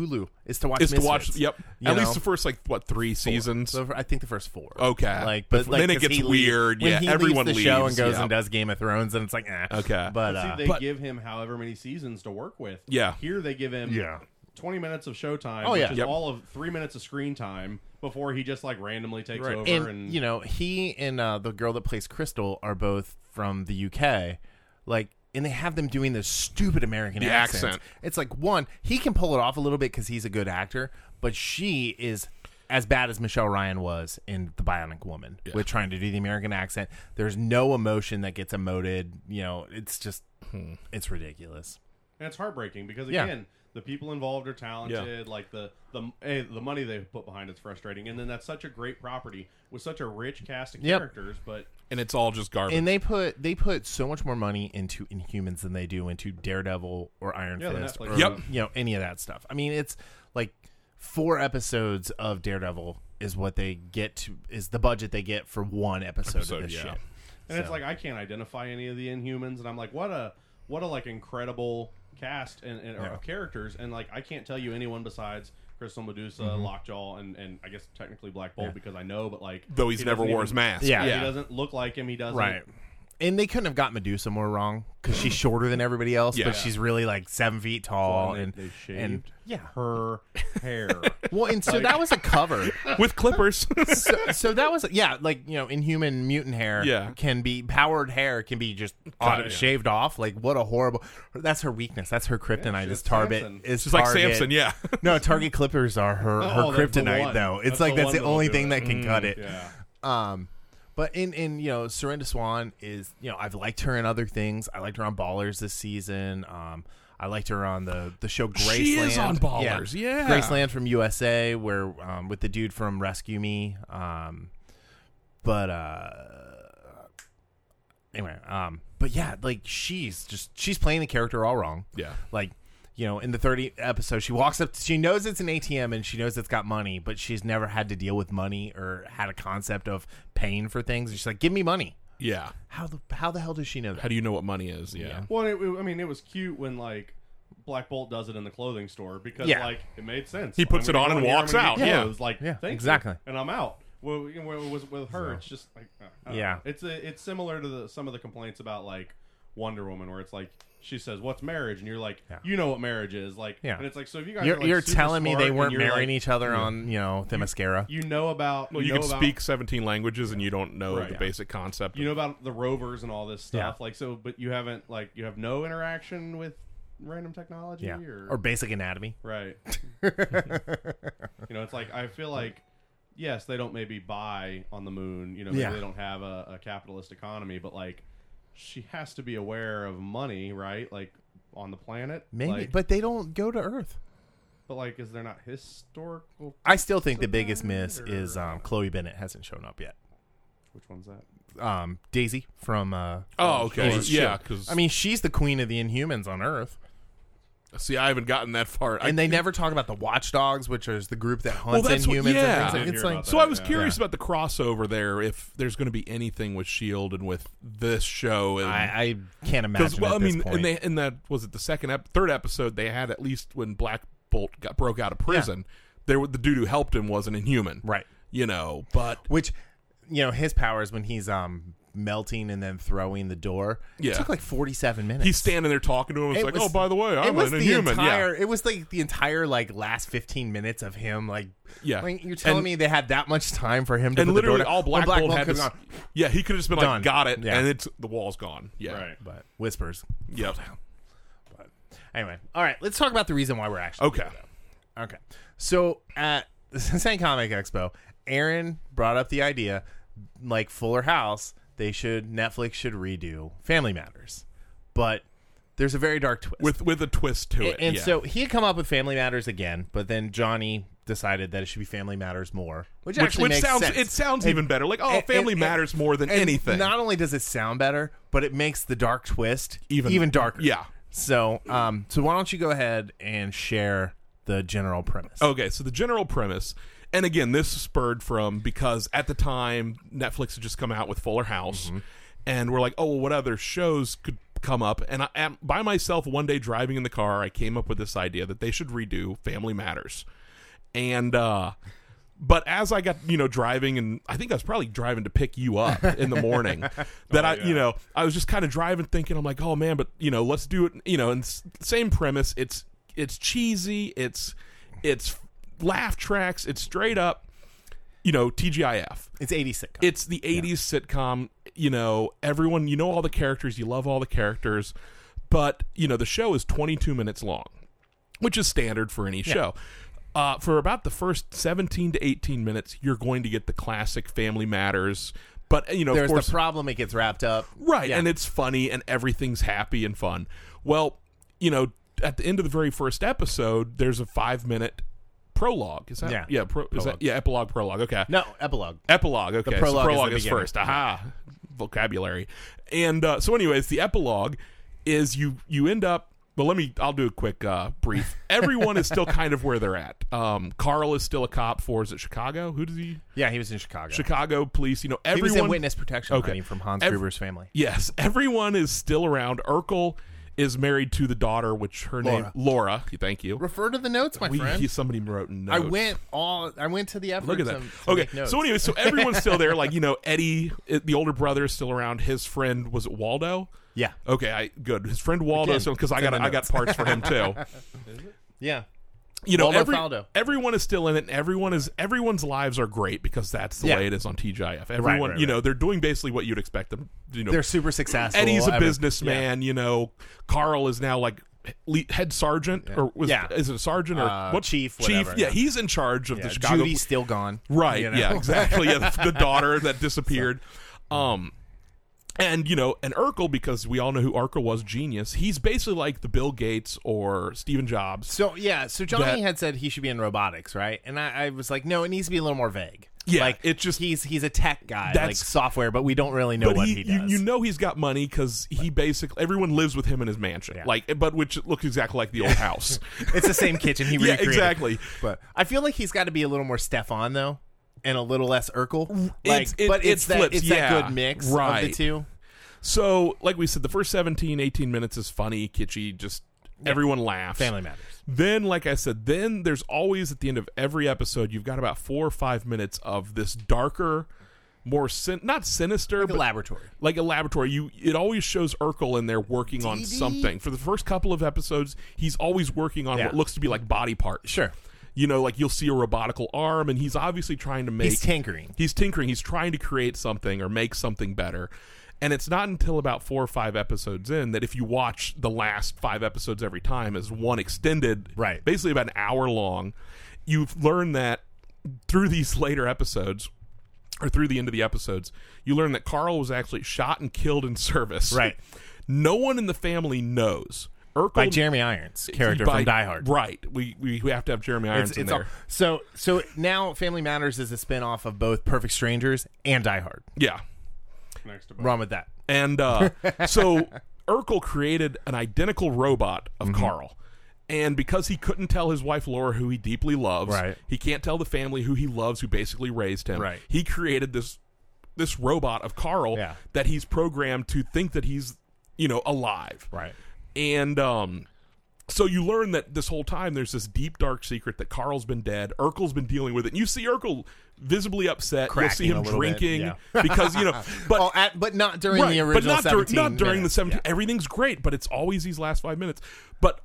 is to watch. Is to Misfits, watch. Yep. you At know? least the first 3 seasons. So I think the first 4. Okay. Like, but but then it 'cause gets he weird. When Yeah, he everyone leaves the show and leaves, goes yeah. and does Game of Thrones, and it's like, Okay. But See, they give him however many seasons to work with. Yeah. Here they give him yeah. 20 minutes of showtime, Oh, which yeah. is Yep. all of 3 minutes of screen time before he just like randomly takes Right. over. And you know, he and the girl that plays Crystal are both from the UK, like, and they have them doing this stupid American The accent. accent. It's like, one, he can pull it off a little bit because he's a good actor, but she is as bad as Michelle Ryan was in The Bionic Woman with trying to do the American accent. There's no emotion that gets emoted. You know, it's just, it's ridiculous. And it's heartbreaking because Yeah. again, the people involved are talented. Like the money they put behind it's frustrating. And then that's such a great property with such a rich cast of Yep. characters. But And it's all just garbage. And they put so much more money into Inhumans than they do into Daredevil or Iron Yeah, the Fist Netflix or Yep. you know, any of that stuff. I mean, it's like 4 episodes of Daredevil is what they get to, is the budget they get for one episode of this yeah. shit. and it's like I can't identify any of the Inhumans, and I'm like, what a like incredible cast and of characters, and like I can't tell you anyone besides Crystal Medusa, Lockjaw, and I guess technically Black Bolt because I know, but like Though he's he never doesn't wore even- his mask. Yeah. He doesn't look like him. He doesn't. Right. And they couldn't have got Medusa more wrong because she's shorter than everybody else, Yeah. but she's really like 7 feet tall, Well, and they shaved and yeah. her hair. Well, and so that was a cover. With clippers. So that was like, you know, Inhuman mutant hair Yeah. can be powered hair can be just Cut, yeah. shaved off. Like, what a horrible. That's her weakness. That's her kryptonite. she's Is Tarbit Samson. is She's like Target. Samson, yeah. No, Target clippers are her Oh, that's the kryptonite one. though. It's That's like the that's one the that'll only do thing it. that can cut it. Yeah. But in you know, Serinda Swan is, you know, I've liked her in other things. I liked her on Ballers this season. I liked her on the show Graceland. She is on Ballers, yeah. Graceland from USA, where with the dude from Rescue Me. But yeah, like she's playing the character all wrong. Yeah. Like, you know, in the 30th episode, she walks up. She knows it's an ATM and she knows it's got money, but she's never had to deal with money or had a concept of paying for things. And she's like, "Give me money." Yeah. How the hell does she know that? How do you know what money is? Yeah. Well, I mean, it was cute when like Black Bolt does it in the clothing store because Yeah. like it made sense. He puts I'm it gonna on go and in here, walks I'm gonna out. get Yeah. clothes. Like, Yeah, thank exactly. you, and I'm out. Well, you know, it was with her. It's just like I don't Yeah. know. It's similar to some of the complaints about like Wonder Woman, where it's like she says, "What's marriage?" and you're like, "You know what marriage is." Like, Yeah. and it's like, so if you guys You're, are, like, you're super telling me smart they and weren't you're, marrying like, each other on, you know, the mascara? You know about Well, you know can about, speak 17 languages and you don't know Right. the Yeah. basic concept. you know about the rovers and all this stuff. Yeah. Like, so, but you haven't like you have no interaction with random technology, Yeah. or Or basic anatomy. right. You know, it's like I feel like yes, they don't maybe buy on the moon. You know, maybe Yeah. they don't have a capitalist economy, but like she has to be aware of money, right? Like on the planet, Maybe, Like, but they don't go to Earth. but like, is there not historical? I still think the biggest miss Or- is Chloe Bennett hasn't shown up yet. Which one's that? Daisy from Oh, okay. Agents of Yeah, S.H.I.E.L.D.. because I mean, she's the queen of the Inhumans on Earth. see, I haven't gotten that far. And they never talk about the Watchdogs, which is the group that hunts that's what- Inhumans. yeah. And things. I did It's hear like about So I was Yeah. curious about the crossover there. If there's going to be anything with Shield and with this show, and I can't imagine. well, at I this mean, point. and in that was it the third episode they had at least when Black Bolt broke out of prison, the dude who helped him was an Inhuman, right? You know, but Which, you know, his powers when he's melting and then throwing the door. Yeah. It took like 47 minutes. he's standing there talking to him. It's It like, was- oh, by the way, It I'm was an the Inhuman. entire. It was like the entire like last 15 minutes of him like. Yeah. Like, you're telling And- me they had that much time for him to and put the door literally down? all Black When Bolt had could've to, gone, yeah, he could have just been Done. like, got it, Yeah. and the wall's gone. Yeah, Right. but whispers. Yep. But anyway, all right. Let's talk about the reason why we're actually Okay. doing that. Okay. So at the Cincinnati Comic Expo, Aaron brought up the idea, like Fuller House, Netflix should redo Family Matters, but there's a very dark twist With a twist to it. And yeah. so he had come up with Family Matters again, but then Johnny decided that it should be Family Matters More, which actually makes sounds sense. it sounds And- even better. Like, oh, and- family and- matters more than and anything. Not only does it sound better, but it makes the dark twist Even- even darker. yeah. So, so why don't you go ahead and share the general premise? Okay, so the general premise, and again, this spurred from because at the time Netflix had just come out with Fuller House, and we're like, oh, well, what other shows could come up, and by myself one day driving in the car, I came up with this idea that they should redo Family Matters. And but as I got, driving, and I think I was probably driving to pick you up in the morning, that I was just kind of driving thinking, I'm like, oh man, but let's do it, and same premise. It's cheesy, it's laugh tracks, it's straight up, TGIF. It's 80s sitcom. It's the 80s sitcom. Everyone, all the characters, you love all the characters, but the show is 22 minutes long, which is standard for any show. For about the first 17 to 18 minutes, you're going to get the classic Family Matters, but there's of course, the problem, it gets wrapped up, right? Yeah. And it's funny, and everything's happy and fun. Well, at the end of the very first episode, there's a 5-minute prologue. Is that epilogue, prologue? Okay, no, epilogue. Epilogue. Okay, The prologue so prologue is is the first. Aha, vocabulary. And so, anyways, the epilogue is you end up. Well, I'll do a quick brief. Everyone is still kind of where they're at. Carl is still a cop for, is it Chicago? Who does he? Yeah, he was in Chicago. Chicago police. Everyone. He was in witness protection money from Hans Gruber's family. Yes, everyone is still around. Urkel is married to the daughter, which her name Laura. Thank you. Refer to the notes, my friend. Somebody wrote notes. I went to the effort. Look at that. To Okay, make notes. so anyway, so everyone's still there. Like Eddie, the older brother, is still around. His friend, was it Waldo? Yeah. Okay, good. His friend Waldo, Again, because I got parts for him too. Yeah. Waldo Faldo. Everyone is still in it, and everyone's lives are great because that's the way it is on TGIF. Everyone, right. They're doing basically what you'd expect them. They're super successful. Eddie's a businessman. Carl is now like head sergeant, or is it a sergeant or what? Chief? Whatever, Yeah, he's in charge of the Chicago. Judy's still gone. Right. Yeah. Exactly. Yeah, the daughter that disappeared. And Urkel, because we all know who Urkel was, genius. He's basically like the Bill Gates or Steve Jobs. So Johnny had said he should be in robotics, right? And I was like, no, it needs to be a little more vague. Yeah, like it just he's a tech guy, like software, but we don't really know what he does. He's got money because he basically everyone lives with him in his mansion, which looks exactly like the old house. It's the same kitchen he recreated. Exactly. But I feel like he's got to be a little more Stefan though, and a little less Urkel. It's that good mix of the two. So, like we said, the first 17, 18 minutes is funny, kitschy, just everyone laughs. Family Matters. Then, like I said, there's always at the end of every episode, you've got about 4 or 5 minutes of this darker, more not sinister, but laboratory. Like a laboratory. It always shows Urkel in there working on something. For the first couple of episodes, he's always working on what looks to be like body parts. Sure. Like you'll see a robotical arm, and he's obviously trying to make... He's tinkering. He's trying to create something or make something better. And it's not until about 4 or 5 episodes in that if you watch the last 5 episodes every time as one extended, basically about an hour long, you've learned that through these later episodes, or through the end of the episodes, you learn that Carl was actually shot and killed in service. Right. No one in the family knows. Urkel, by Jeremy Irons, character from Die Hard. Right. We have to have Jeremy Irons in there. So now Family Matters is a spinoff of both Perfect Strangers and Die Hard. Yeah. Wrong with that. And so Urkel created an identical robot of Carl. And because he couldn't tell his wife Laura, who he deeply loves, he can't tell the family who he loves, who basically raised him. He created this robot of Carl that he's programmed to think that he's, alive. Right. And so you learn that this whole time there's this deep, dark secret that Carl's been dead. Urkel's been dealing with it. And you see Urkel visibly upset. Cracking You'll see him drinking because but not during the original 17 not during the 17. Yeah. Everything's great, but it's always these last 5 minutes. But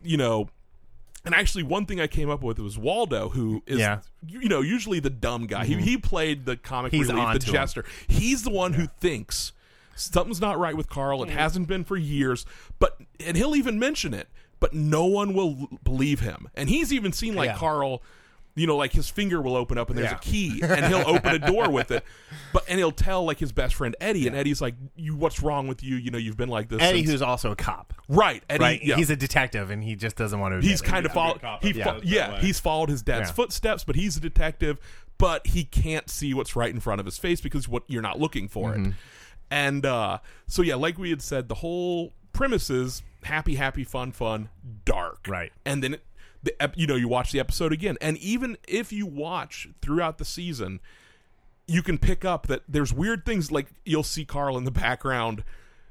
and actually one thing I came up with was Waldo, who is usually the dumb guy. He played the comic relief, the jester. He's the one who thinks something's not right with Carl. It hasn't been for years, and he'll even mention it, but no one will believe him. And he's even seen Carl, like his finger will open up and there's a key, and he'll open a door with it. And he'll tell his best friend Eddie, and Eddie's like, what's wrong with you? You've been like this. Eddie, who's also a cop, right? Eddie, right? Yeah. He's a detective, and he just doesn't want to. He's kind of followed. He's followed his dad's footsteps, but he's a detective. But he can't see what's right in front of his face because you're not looking for it. And so like we had said, the whole premise is happy, fun, dark. Right. And then you watch the episode again, and even if you watch throughout the season, you can pick up that there's weird things, like you'll see Carl in the background,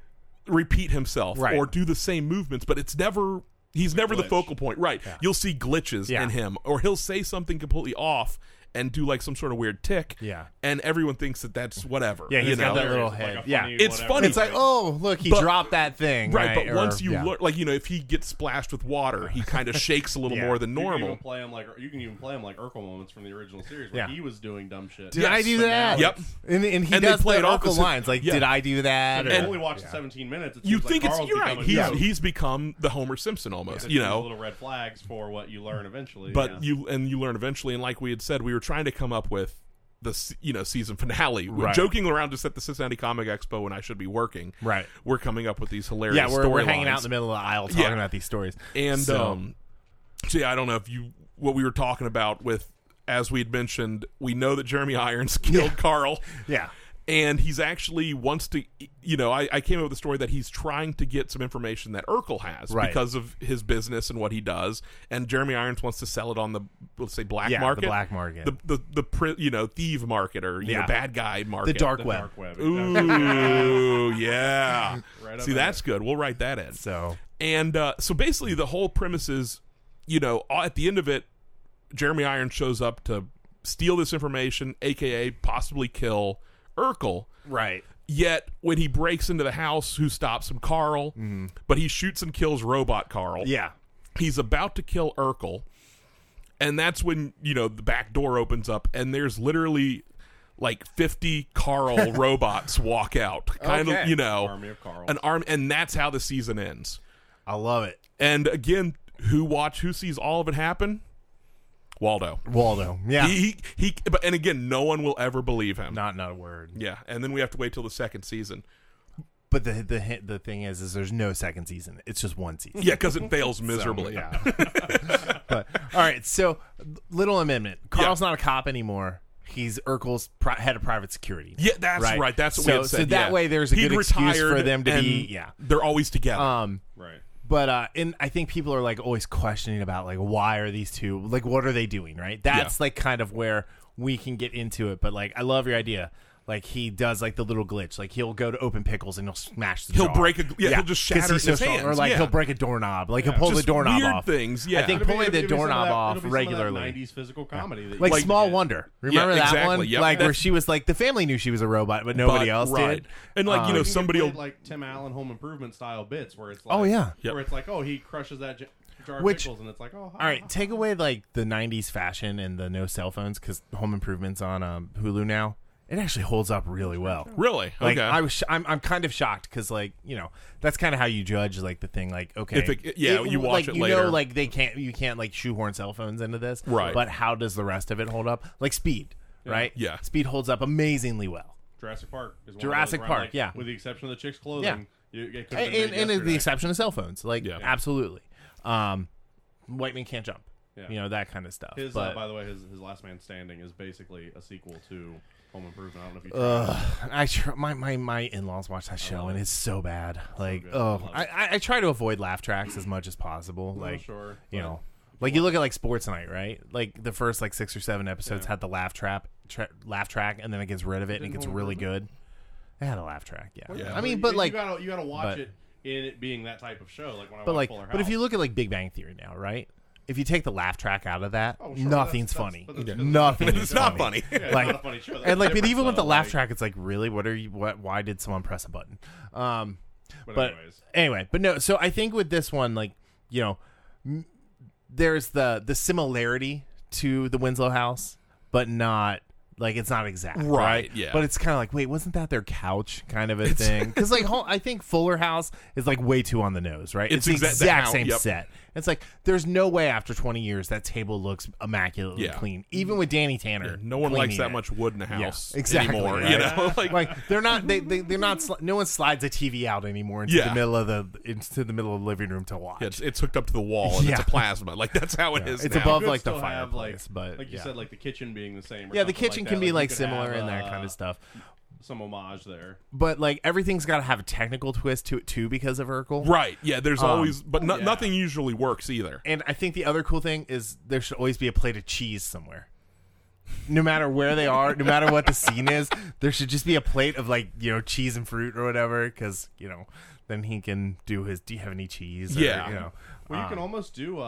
repeat himself Right. or do the same movements, but it's never. He's never the glitch. focal point, right? You'll see glitches Yeah. in him, or he'll say something completely off and do like some sort of weird tick. Yeah. and everyone thinks that that's whatever. Yeah, he's you got know? that little It's like head. a Yeah. funny It's whatever. funny. It's like, oh, look, he But- dropped that thing. Right, but Or- once you yeah. learn, like, if he gets splashed with water, he kind of shakes a little Yeah. more than You can normal. even play him like Urkel moments from the original series where Yeah. he was doing dumb shit. Did I do but now that? Yep. And he And they does play the it off Urkel as if- lines. Like, yeah. did I do that? You Or- only watched the 17 minutes. It You seems think like it's Carl's you're right? becoming- He's become the Homer Simpson almost. There's You these know, little red flags for what you learn eventually. but yeah. you learn eventually, and like we had said, we were trying to come up with the season finale. We're Right. joking around just at the Cincinnati Comic Expo when I should be working. Right. We're coming up with these hilarious. Yeah, we're hanging storylines. out in the middle of the aisle talking Yeah. about these stories. And So- so yeah, I don't know if what we were talking about with, as we'd mentioned, we know that Jeremy Irons killed Carl. Yeah. And he's actually wants to, I came up with the story that he's trying to get some information that Urkel has Right. because of his business and what he does. And Jeremy Irons wants to sell it on the, let's say, black Yeah, market. the black market. The thief market or, Yeah. bad guy market. The dark the web. dark web. Ooh, yeah. Right up See, in that's good. We'll write that in. So, And so basically, the whole premise is, at the end of it, Jeremy Irons shows up to steal this information, aka possibly kill Urkel. right. Yet when he breaks into the house, who stops him? Carl. But he shoots and kills Robot Carl. Yeah. He's about to kill Urkel, and that's when the back door opens up, and there's literally like 50 Carl robots walk out, kind Okay. of Army of Carl. an arm, and that's how the season ends. I love it. And again, who sees all of it happen? Waldo. Waldo. Yeah. And again, no one will ever believe him. Not a word. Yeah, and then we have to wait till the second season. But the thing is there's no second season. It's just one season. Yeah, because it fails miserably. So, yeah. But all right, so little amendment. Carl's not a cop anymore. He's Urkel's head of private security. Yeah, that's right. That's what we had said. So that yeah. way, there's a He'd good excuse for retired, them to and be. Yeah. they're always together. right. But and I think people are like always questioning about like why are these two like what are they doing, right? That's like kind of where we can get into it. But like I love your idea. Like he does like the little glitch. Like he'll go to open pickles and he'll smash the He'll jar. break he'll just 'cause shatter he's it in his strong. hands. Or like yeah. he'll break a doorknob. Like he'll pull Just the doorknob weird off. things. Yeah, I think It'll be- pulling the it'll be some of doorknob that- off it'll be some of that regularly. 90s physical comedy. That Like you Small get. Wonder. Remember Yeah, that exactly. one? Yep. Like where That's- she was like the family knew she was a robot, but nobody else right. did. And like You can somebody get will. like Tim Allen Home Improvement style bits where it's like, Oh, yeah. Yep. where it's like, oh, he crushes that jar of Which- pickles, and it's like, oh, All right, take away like the '90s fashion and the no cell phones because Home Improvement's on Hulu now. It actually holds up really well. Really? Like Okay. I'm kind of shocked because like that's kind of how you judge like the thing. Like okay, If you watch like, it you later. know, like you can't like shoehorn cell phones into this, Right. But how does the rest of it hold up? Like Speed, right? Yeah. Speed holds up amazingly well. Jurassic Park is one Jurassic of those where I'm Park, like, yeah. with the exception of the chick's clothing, it could have been And made the yesterday. exception of cell phones, like Yeah. absolutely. White Man Can't Jump, Yeah. that kind of stuff. His, but, by the way, his Last Man Standing is basically a sequel to Home Improvement. I don't know if you tried. my in-laws watch that show love and it. it's so bad. Like good. I love it. I try to avoid laugh tracks as much as possible. Oh, Like sure, you but- know, like you look at like Sports Night, right? Like the first like 6 or 7 episodes Yeah. had the laugh track, and then it gets rid of it and it Didn't gets Home really Improvement? good. They had a laugh track, yeah. Yeah. I mean, but like, you gotta watch but- it in it being that type of show. Like when I but watch like, Fuller House. but if you look at like Big Bang Theory now, right? If you take the laugh track out of that, Oh, sure, nothing's that's- funny. but that's- Nothing. It's is not funny. yeah, it's like- not a funny show. That's And like, the but difference, even with the though, laugh like- track, it's like, really, what are you? Why did someone press a button? But anyways, anyway, but no. So I think with this one, like there's the similarity to the Winslow house, but not like it's not exact, Right, yeah. But it's kind of like, wait, wasn't that their couch kind of a thing? Because like I think Fuller House is like way too on the nose, right? It's the the exact same yep. set. It's like there's no way after 20 years that table looks immaculately Yeah. clean, even with Danny Tanner. No one likes cleaning that it. much wood in a house exactly, anymore. right? You know, like they're not they're not no one slides a TV out anymore into Yeah. the middle of the living room to watch. Yeah, it's hooked up to the wall and Yeah. it's a plasma. Like that's how it is. It's now. above You could like the still have, fireplace, but like you yeah. said, like the kitchen being the same. Or Yeah, the something kitchen like can that. be like you could similar have, and that kind of stuff. Some homage there. But like everything's got to have a technical twist to it too because of Urkel. Right. Yeah. There's always, but yeah. nothing usually works either. And I think the other cool thing is there should always be a plate of cheese somewhere. no matter where they are, no matter what the scene is, there should just be a plate of like, cheese and fruit or whatever, because then he can do his. Do you have any cheese? Or, Yeah. Well, you can almost do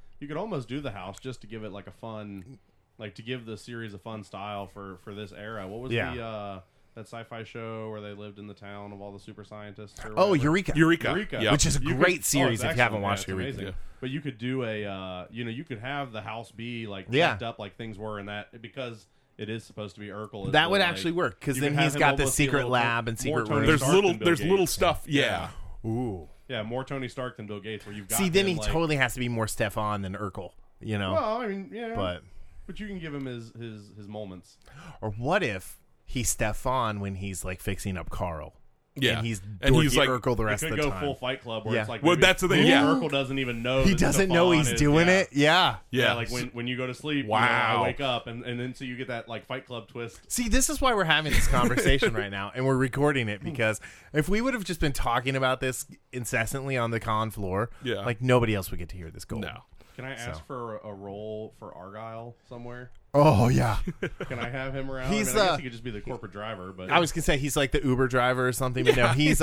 the house just to give it like a fun, like to give the series a fun style for this era. What was the that sci-fi show where they lived in the town of all the super scientists? Or Oh, whatever? Eureka. Yeah. Which is a great series it's if you haven't excellent. watched Yeah, it's Eureka. amazing. Yeah. But you could do you could have the house be like Yeah. checked up like things were in that, because it is supposed to be Urkel. That would actually work, because you then could have he's him got the almost be a secret little lab and more secret Tony room. There's Stark than Bill there's little Gates. stuff. Yeah. Ooh. Yeah, more Tony Stark than Bill Gates. Where you've got See, then him, he like, totally has to be more Stefan than Urkel, Well, I mean, yeah, But you can give him his moments. or what if he's Stefan when he's like fixing up Carl? Yeah. And he's like Urkel the It rest could of the go time. full Fight Club where Yeah. it's like, Well, maybe- that's the thing, maybe yeah. Urkel doesn't even know. He that doesn't know Stefan he's is- doing yeah. it. Yeah. Yeah. Like when you go to sleep, Wow. I wake up and then so you get that like Fight Club twist. See, this is why we're having this conversation right now, and we're recording it, because if we would have just been talking about this incessantly on the con floor, Yeah. like nobody else would get to hear this gold. No. Can I ask for a role for Argyle somewhere? Oh yeah. Can I have him around? He's I guess he could just be the corporate driver, but I was gonna say he's like the Uber driver or something, but no, he's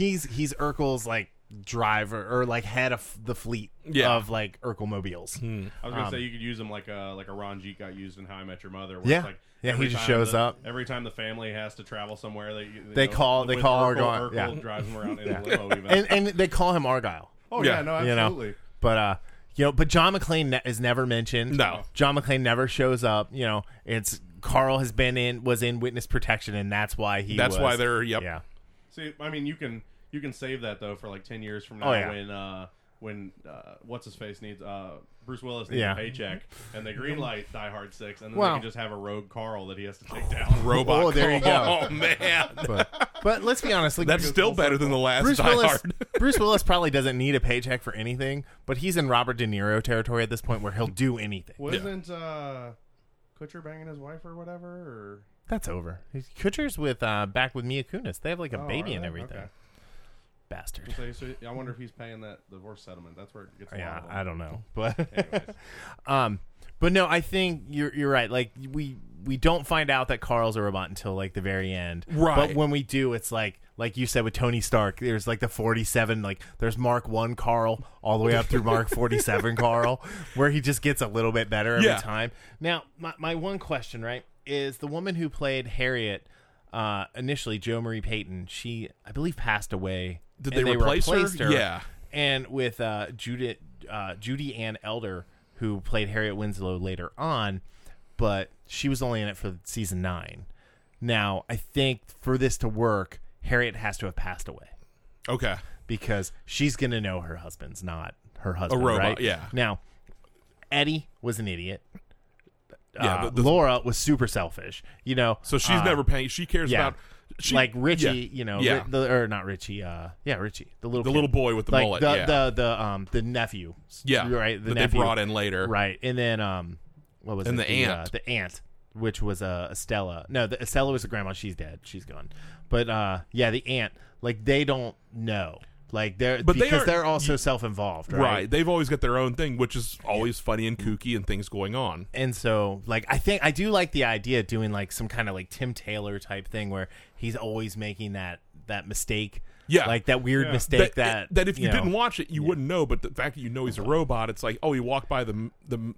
Urkel's like driver or like head of the fleet of like Urkel mobiles. I was gonna say you could use him like a Ron Jeet got used in How I Met Your Mother. Where Yeah. it's like Yeah, every he just time shows up. Every time the family has to travel somewhere, They call with Argyle, Urkel yeah. drives them around in a limo. Even. And they call him Argyle. Oh Yeah. yeah, no, You know. absolutely. But but John McClane is never mentioned. No. John McClane never shows up. It's Carl was in witness protection, and that's why Why they're yeah. See, I mean, you can save that though for like 10 years from now Oh, yeah. when what's his face needs Bruce Willis needs Yeah. a paycheck and they greenlight Die Hard 6, and then Well- they can just have a rogue Carl that he has to take down. Robot. Oh, there you go. Oh man. But let's be honest, like That's still better than the last Bruce Die Willis. Hard. Bruce Willis probably doesn't need a paycheck for anything, but he's in Robert De Niro territory at this point where he'll do anything. Wasn't Kutcher banging his wife or whatever? Or That's over. Kutcher's with back with Mia Kunis. They have like a Oh, baby are and they? everything. Okay. Bastard. So I wonder if he's paying that divorce settlement. That's where it gets. Yeah, wild. I don't know, but Anyways. but no, I think you're right. Like we don't find out that Carl's a robot until like the very end, Right. But when we do, it's like you said with Tony Stark. There's like the 47. Like there's Mark 1 Carl all the way up through Mark 47 Carl, where he just gets a little bit better every Yeah. time. Now, my one question, right, is the woman who played Harriet initially, Jo Marie Payton. She, I believe, passed away. Did and they replace her? replaced her? Yeah. And with Judy Ann Elder, who played Harriet Winslow later on, but she was only in it for season 9. Now, I think for this to work, Harriet has to have passed away Okay. because she's going to know her husband's not her husband, robot, right? yeah. Now, Eddie was an idiot. Yeah, Laura was super selfish. So she's never paying. She cares yeah. about like Richie, Yeah. Yeah. or not Richie, Richie, the the kid. little boy with the like mullet. the nephew, Yeah, right, the that nephew they brought in later. right, and then what was And it? the aunt. The aunt, which was Estella. No, Estella was the grandma. She's dead. She's gone. But the aunt, like they don't know, like they're also self-involved, Right. They've always got their own thing, which is always funny and kooky and things going on. And so, like, I do like the idea of doing like some kind of like Tim Taylor type thing where he's always making that mistake, Yeah. like that weird mistake that if you didn't watch it, you wouldn't know. But the fact that you know he's a robot, it's like, oh, he walked by the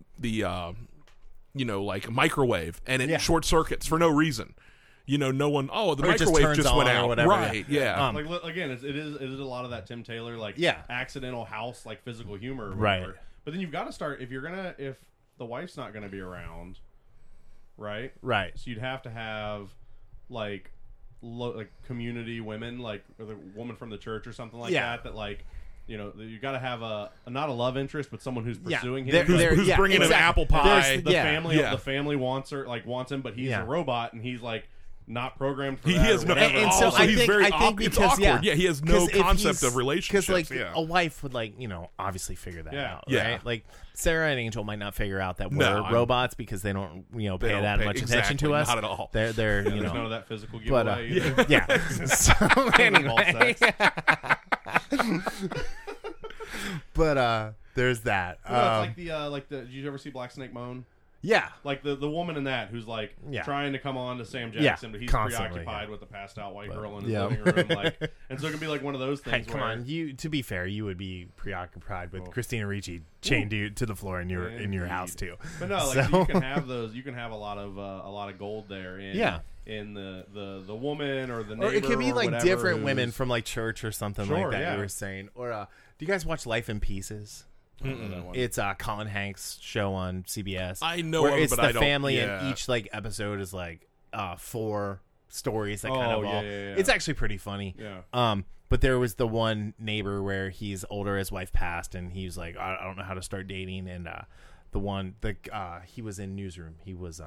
like microwave and it short circuits for no reason. No one. Oh, the Or it just microwave turns just went on or out. whatever, Right? Yeah. Like again, it is a lot of that Tim Taylor like Yeah. accidental house like physical humor, or Right. whatever. But then you've got to start if the wife's not gonna be around, right? Right. So you'd have to have like community women, like or the woman from the church or something like Yeah. that like. You got to have not a love interest, but someone who's pursuing him. Who's bringing an apple pie. The family wants him, but he's Yeah. a robot, and he's like not programmed for He that. has or no. whatever. And so also, I he's think- very. I think It's because, awkward. yeah. He has no 'Cause if concept he's- of relationships. Because yeah. a wife would obviously figure that Yeah. out, Yeah. right? Like Sarah and Angel might not figure out that we're No, I'm- robots because they don't pay don't that pay- much attention to exactly, us. not at all. They're There's none of that physical but giveaway. either. yeah. So anyway, but there's that. Well, it's like the did you ever see Black Snake Moan? Yeah. Like the woman in that who's like Yeah. trying to come on to Sam Jackson, but he's preoccupied with the passed out white girl in his living room. Like, and so it can be like one of those things. Hey, come on, you. To be fair, you would be preoccupied with Christina Ricci chained to the floor in your house too. But no, like so you can have those. You can have a lot of gold there. In the woman or the neighbor, or it could be like whatever different women from like church or something like that. yeah. You were saying, or do you guys watch Life in Pieces? It's Colin Hanks' show on CBS. I know where of it, it's but the I don't. family, Yeah. and each like episode is like 4 stories that kind of all. Yeah. It's actually pretty funny. Yeah. But there was the one neighbor where he's older, his wife passed, and he's like, I don't know how to start dating. And he was in Newsroom. He was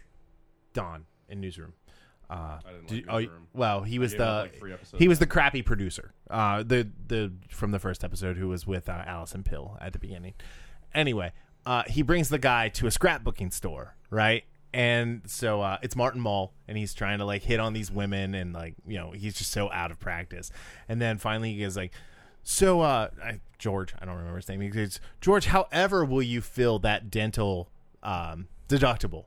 Don in Newsroom. I didn't like Newsroom. Well, he was like 3 episodes. he was the crappy producer. The from the first episode who was with Allison Pill at the beginning. Anyway, he brings the guy to a scrapbooking store, right? And so it's Martin Mull, and he's trying to like hit on these women, and like he's just so out of practice. And then finally he goes like, "So George, I don't remember his name. He goes, George, however will you fill that dental deductible?"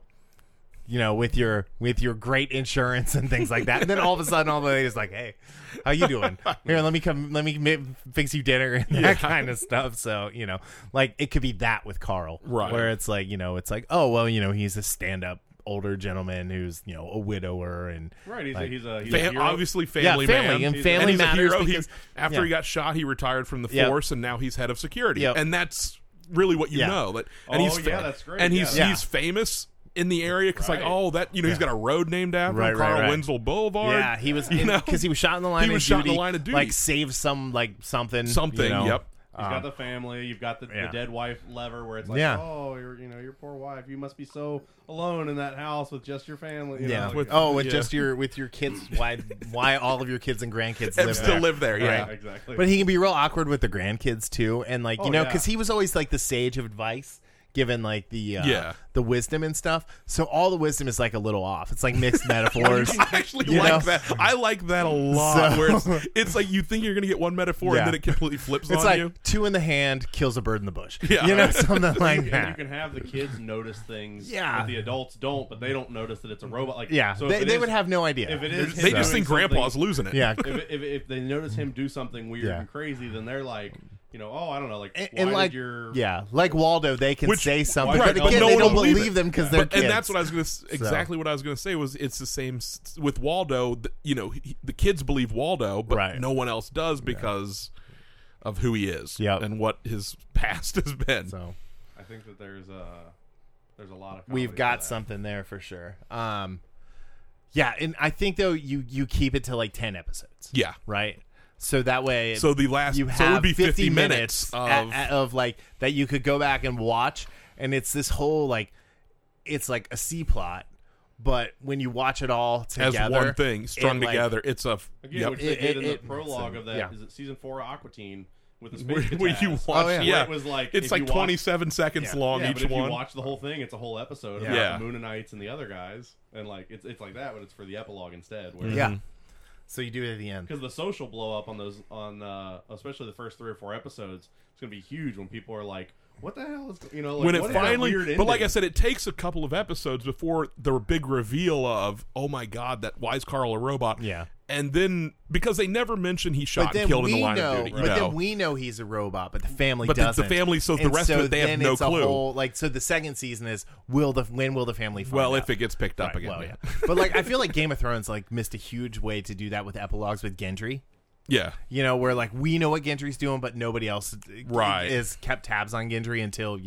With your great insurance and things like that. And then all of a sudden, all the ladies like, "Hey, how you doing? Here, let me fix you dinner," and that kind of stuff. So, like it could be that with Carl, Right? Where it's like, it's like, oh well, he's a stand-up older gentleman who's a widower and right. He's a obviously family man. and family he's matters. A hero. Because, after he got shot, he retired from the force, and now he's head of security, and that's really what you know. And that's great. And he's famous in the area because he's got a road named after him, Carl Winslow Boulevard. Yeah, he was because he was shot in the line. Of duty, like saved something. Yep. He's got the family. You've got the dead wife lever where it's like, oh, your poor wife. You must be so alone in that house with just your family. Just your kids. Why all of your kids and grandkids live there? Yeah, right, exactly. But he can be real awkward with the grandkids too, and like because he was always like the sage of advice. Given like the wisdom and stuff, so all the wisdom is like a little off. It's like mixed metaphors. I actually like that. I like that a lot. So, where it's like you think you're gonna get one metaphor and then it completely flips on like you. 2 in the hand kills a bird in the bush. Yeah. Something like that. You can have the kids notice things that the adults don't, but they don't notice that it's a robot. Like so they would have no idea. If it is, they just think Grandpa's losing it. Yeah. If they notice him do something weird and crazy, then they're like. I don't know, like, and why like, did your... Yeah, like Waldo, they can say something, right, but again, no they one don't will believe them because they're kids. And that's what I was going to... Exactly what I was going to say was it's the same with Waldo. The kids believe Waldo, but no one else does because of who he is and what his past has been. So I think that there's a lot of... We've got something there for sure. Yeah, and I think, though, you keep it to like 10 episodes. Yeah. Right? So that way, so the last you have so it would be 50 minutes of like that you could go back and watch, and it's this whole like it's like a C plot, but when you watch it all together as one thing strung together, it's a which they did in the prologue of that. Yeah. Is it season 4 of Aquatine? With the space where you watch, it was like it's like 27 seconds long each but if one. You watch the whole thing; it's a whole episode about the Moonanites and the other guys, and like it's like that, but it's for the epilogue instead. Where So you do it at the end because the social blow up on those especially the first 3 or 4 episodes. It's going to be huge when people are like, "What the hell is like, when it finally?" But like I ending? said, it takes a couple of episodes before the big reveal of, "Oh my God, why is Carl a robot?" Yeah. And then because they never mention he shot and killed in the line of duty, but then we know he's a robot, but the family but doesn't. The family, so the rest of it, they have no clue. So the second season is when will the family find out? If it gets picked up again. Well, but like I feel like Game of Thrones like missed a huge way to do that with epilogues with Gendry. Yeah, where like we know what Gendry's doing, but nobody else is kept tabs on Gendry until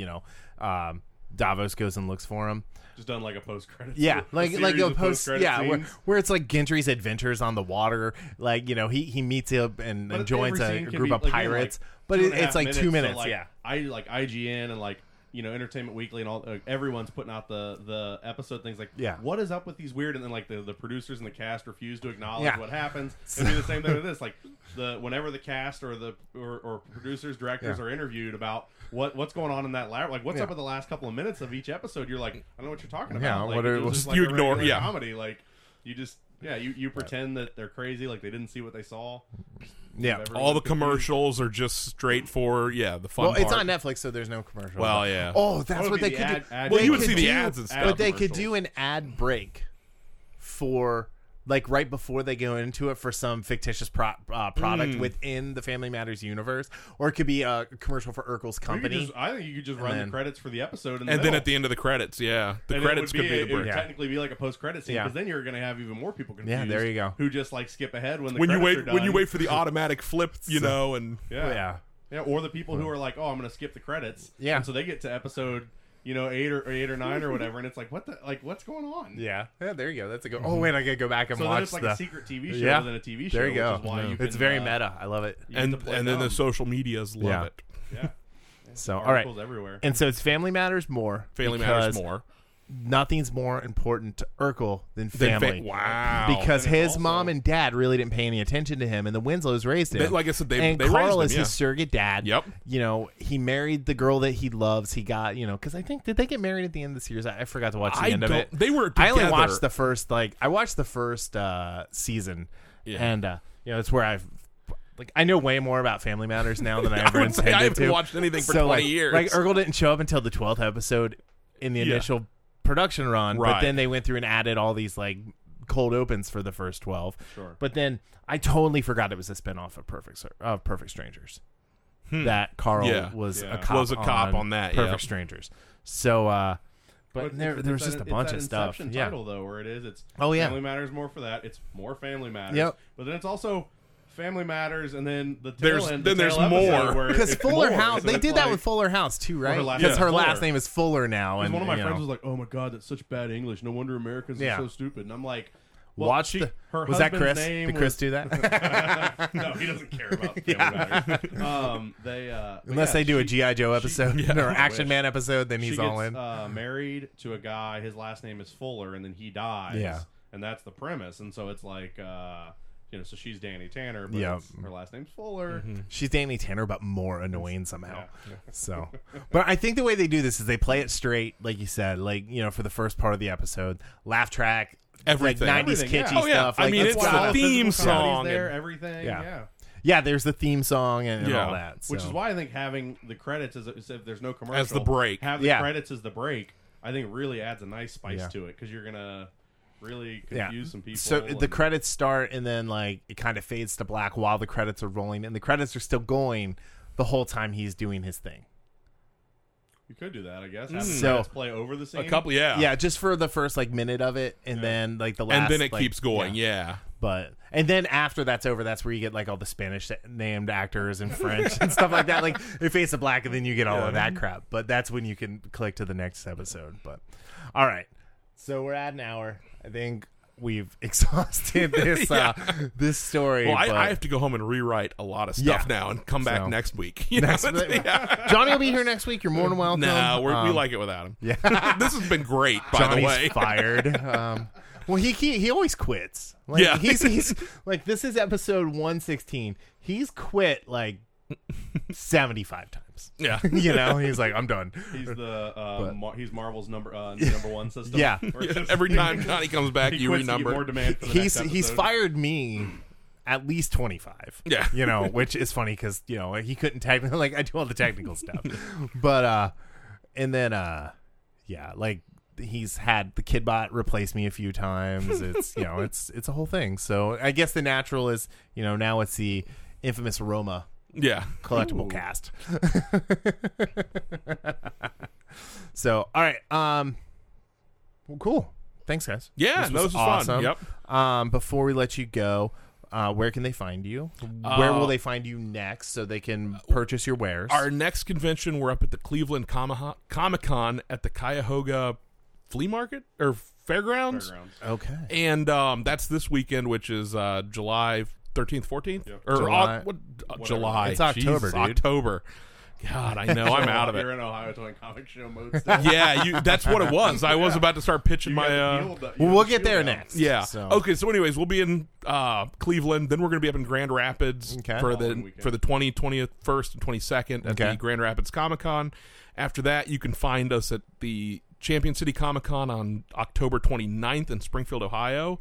Davos goes and looks for him. Just done like a post credit. Yeah, like a post. Yeah, where it's like Gendry's adventures on the water. Like he meets up and joins a group of pirates. But it's like 2 minutes. So like, I like IGN and like Entertainment Weekly and all. Everyone's putting out the episode things like what is up with these weird and then like the producers and the cast refuse to acknowledge what happens. And do the same thing with this. Like whenever the cast or the producers directors are interviewed about. What's going on in that lab? Like, what's up with the last couple of minutes of each episode? You're like, I don't know what you're talking about. Yeah, like, what just like you a ignore comedy. Like, you just Yeah, you pretend that they're crazy, like they didn't see what they saw. Yeah. Everyone All the confused. commercials are just straight for the fun Well, it's part. on Netflix, so there's no commercial. Well, yeah. Oh, that's What what would they be could the do. ad- Well, ad- you would could see the do- ads and stuff. But they could commercials. do an ad break for like right before they go into it for some fictitious product within the Family Matters universe, or it could be a commercial for Urkel's Or you could company. just- I think you could just run then- the credits for the episode, And then at the end of the credits, the credits could be the it would break. technically be like a post-credit scene, Yeah. because then you're going to have even more people confused. Yeah, there you go. Who just like skip ahead when the When you credits wait, are done. when you wait for the automatic flip, and yeah. Or the people who are like, oh, I'm going to skip the credits. Yeah. And so they get to episode, 8 or 9 or whatever, and it's like, what's going on? Yeah, there you go. That's a good. Oh wait, I gotta go back and So then watch it's like the a secret TV show Yeah. within a TV show. There you go. Which is why you It's can, very meta. I love it. you get and to play then the dumb. social medias love Yeah. it. Yeah. So all right, Articles everywhere. and so it's Family Matters more. Family because Matters more. Nothing's more important to Urkel than Then family. wow. Because And it's his also- mom and dad really didn't pay any attention to him, and the Winslows raised him. Like I said, they and raised Carl him, is yeah. his surrogate dad. Yep. He married the girl that he loves. He got, because I think, did they get married at the end of the series? I forgot to watch the end of it. They were I only together. watched the first, season, Yeah. and it's where I've. Like, I know way more about Family Matters now than I I ever would say intended I haven't to. watched anything for So, 20 years. Like Urkel didn't show up until the 12th episode in the Yeah. initial production run, but Right. then they went through and added all these like cold opens for the first 12. Sure. But then I totally forgot it was a spinoff of Perfect Strangers. That Carl Yeah. was Yeah. a cop. Was a cop on that, Perfect yep. Strangers. So, but But there was just a bunch of stuff. Inception Yeah. title though, where it is, it's Oh, yeah. Family Matters more for that. It's more Family Matters. Yep. But then it's also Family Matters, and then the tail There's- end. then the there's tail episode more. where Because it's Fuller more. House, So they it's did that like- with Fuller House too, right? her last Because name her is last Fuller. name is Fuller now, Because and one of my you friends know. was like, "Oh my god, that's such bad English. No wonder Americans Yeah. are so stupid." And I'm like, well, Watch the. her Was that husband's Chris? name Did Chris was- do that? No, he doesn't care about Family Matters. But Unless yeah, they do a she- GI Joe episode yeah, or I Action wish. Man episode, then She he's gets all in. married to a guy. His last name is Fuller, and then he dies. Yeah. And that's the premise. And so it's like, so she's Danny Tanner, but Yeah. her last name's Fuller. She's Danny Tanner, but more annoying somehow. Yeah. So, but I think the way they do this is they play it straight, like you said, for the first part of the episode, laugh track, Everything. like 90s Everything, kitschy yeah. Oh, yeah. stuff. I Like, mean, it's it's got- a All the theme physical comedy's song there, and- everything. Yeah. Yeah. yeah, there's the theme song and Yeah. all that. Which is so. why I think having the credits as if there's no commercial As the break. have the Yeah. credits as the break. I think really adds a nice spice Yeah. to it because you're gonna really Yeah. confuse some people. So the and- credits start and then like it kind of fades to black while the credits are rolling, and the credits are still going the whole time he's doing his thing. You could do that, I guess. Have the So- credits play over the scene. A couple, yeah. Yeah, just for the first like minute of it, and then like the last, And then it like, keeps going, yeah. But and then after that's over, that's where you get like all the Spanish named actors and French and stuff like that. Like it fades to black, and then you get all of that crap. But that's when you can click to the next episode. But all right, so we're at an hour. I think we've exhausted this this story. Well, but I have to go home and rewrite a lot of stuff Yeah. now and come back So- next week. You know? Yeah. Johnny will be here next week. You're more than welcome. Nah, we like it without him. Yeah, This has been great, by Johnny's the way. fired. Well, he always quits. Like, Yeah. he's like, this is episode 116. He's quit like 75 times. Yeah. He's like, I'm done. He's the he's Marvel's number one system. Yeah. Where it's just- Every time Johnny comes back, he you quits to get more renumber. demand for the He's next he's episode. fired me at least 25. Yeah. Which is funny because he couldn't technically like I do all the technical stuff, but and then yeah, like he's had the Kidbot replace me a few times. It's it's a whole thing. So I guess the natural is now it's the infamous Roma Yeah. collectible Ooh. cast. So all right, well, cool. Thanks, guys. Yeah, this no, was this was fun. awesome. Yep. Before we let you go, where can they find you? Where will they find you next so they can purchase your wares? Our next convention, we're up at the Cleveland Comic-Con at the Cuyahoga Flea Market or Fairgrounds. Fairgrounds. Okay. And that's this weekend, which is July 13th, 14th? Yep. Or July. July. It's October, Jesus, dude. October. God, I know. I'm out of You're it. in Ohio doing comic show mode still. Yeah, that's what it was. I was about to start pitching You my... got the shield- you Well, got we'll the get there shield out. next. Yeah. So. Okay. So, anyways, we'll be in Cleveland. Then we're going to be up in Grand Rapids Okay. for Following the weekend. for the 21st and 22nd at Okay. the Grand Rapids Comic Con. After that, you can find us at the Champion City Comic Con on October 29th in Springfield, Ohio.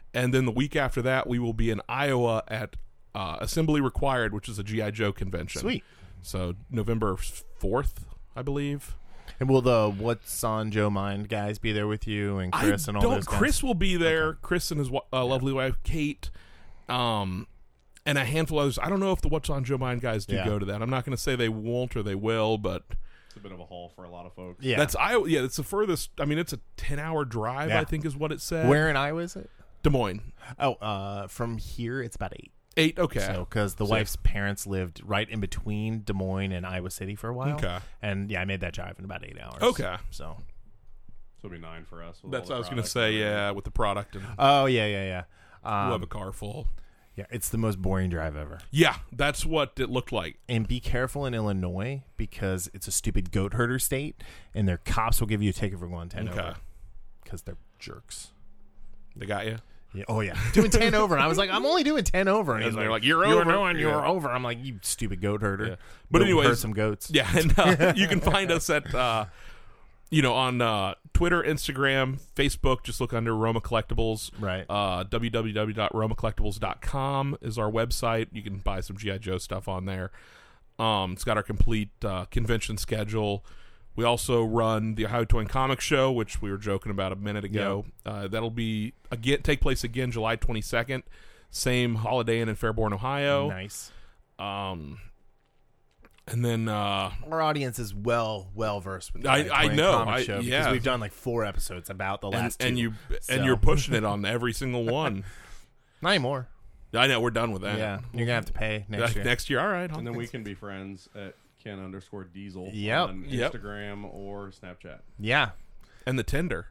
And then the week after that, we will be in Iowa at Assembly Required, which is a G.I. Joe convention. Sweet. So November 4th, I believe. And will the What's on Joe Mind guys be there with you and Chris and all those guys? Chris will be there. Okay. Chris and his lovely wife, Kate, and a handful of others. I don't know if the What's on Joe Mind guys do go to that. I'm not going to say they won't or they will, but it's a bit of a haul for a lot of folks. Yeah. it's the furthest. I mean, it's a 10-hour drive, I think is what it said. Where in Iowa is it? Des Moines. Oh, from here, it's about 8. 8, okay. So, because the wife's parents lived right in between Des Moines and Iowa City for a while. Okay. And, I made that drive in about 8 hours. Okay. So it'll be 9 for us. That's what I was going to say, with the product. And oh, yeah. we'll have a car full. Yeah, it's the most boring drive ever. Yeah, that's what it looked like. And be careful in Illinois because it's a stupid goat herder state, and their cops will give you a ticket for going 10 over. Because they're jerks. They got you? Yeah. Oh, yeah. Doing 10 over. And I was like, I'm only doing 10 over. And And he's they're like, like, you're over. You're over. I'm like, you stupid goat herder. Yeah. But Go anyways, herd some goats. Yeah, and you can find us at on Twitter, Instagram, Facebook. Just look under Roma Collectibles. Right. www.romacollectibles.com is our website. You can buy some G.I. Joe stuff on there. It's got our complete convention schedule. We also run the Ohio Toy and Comic Show, which we were joking about a minute ago. That'll be take place again July 22nd. Same Holiday Inn in Fairborn, Ohio. Nice. And then our audience is well versed with the I Toy and know. Comic Show because yeah. we've done like 4 episodes about the last two. And you're pushing it on every single one. Not anymore. I know, we're done with that. Yeah, you're gonna have to pay next year. Next year, all right. And then we can be friends at Ken_Diesel Yep. on Yep. Instagram or Snapchat. Yeah. And the Tinder.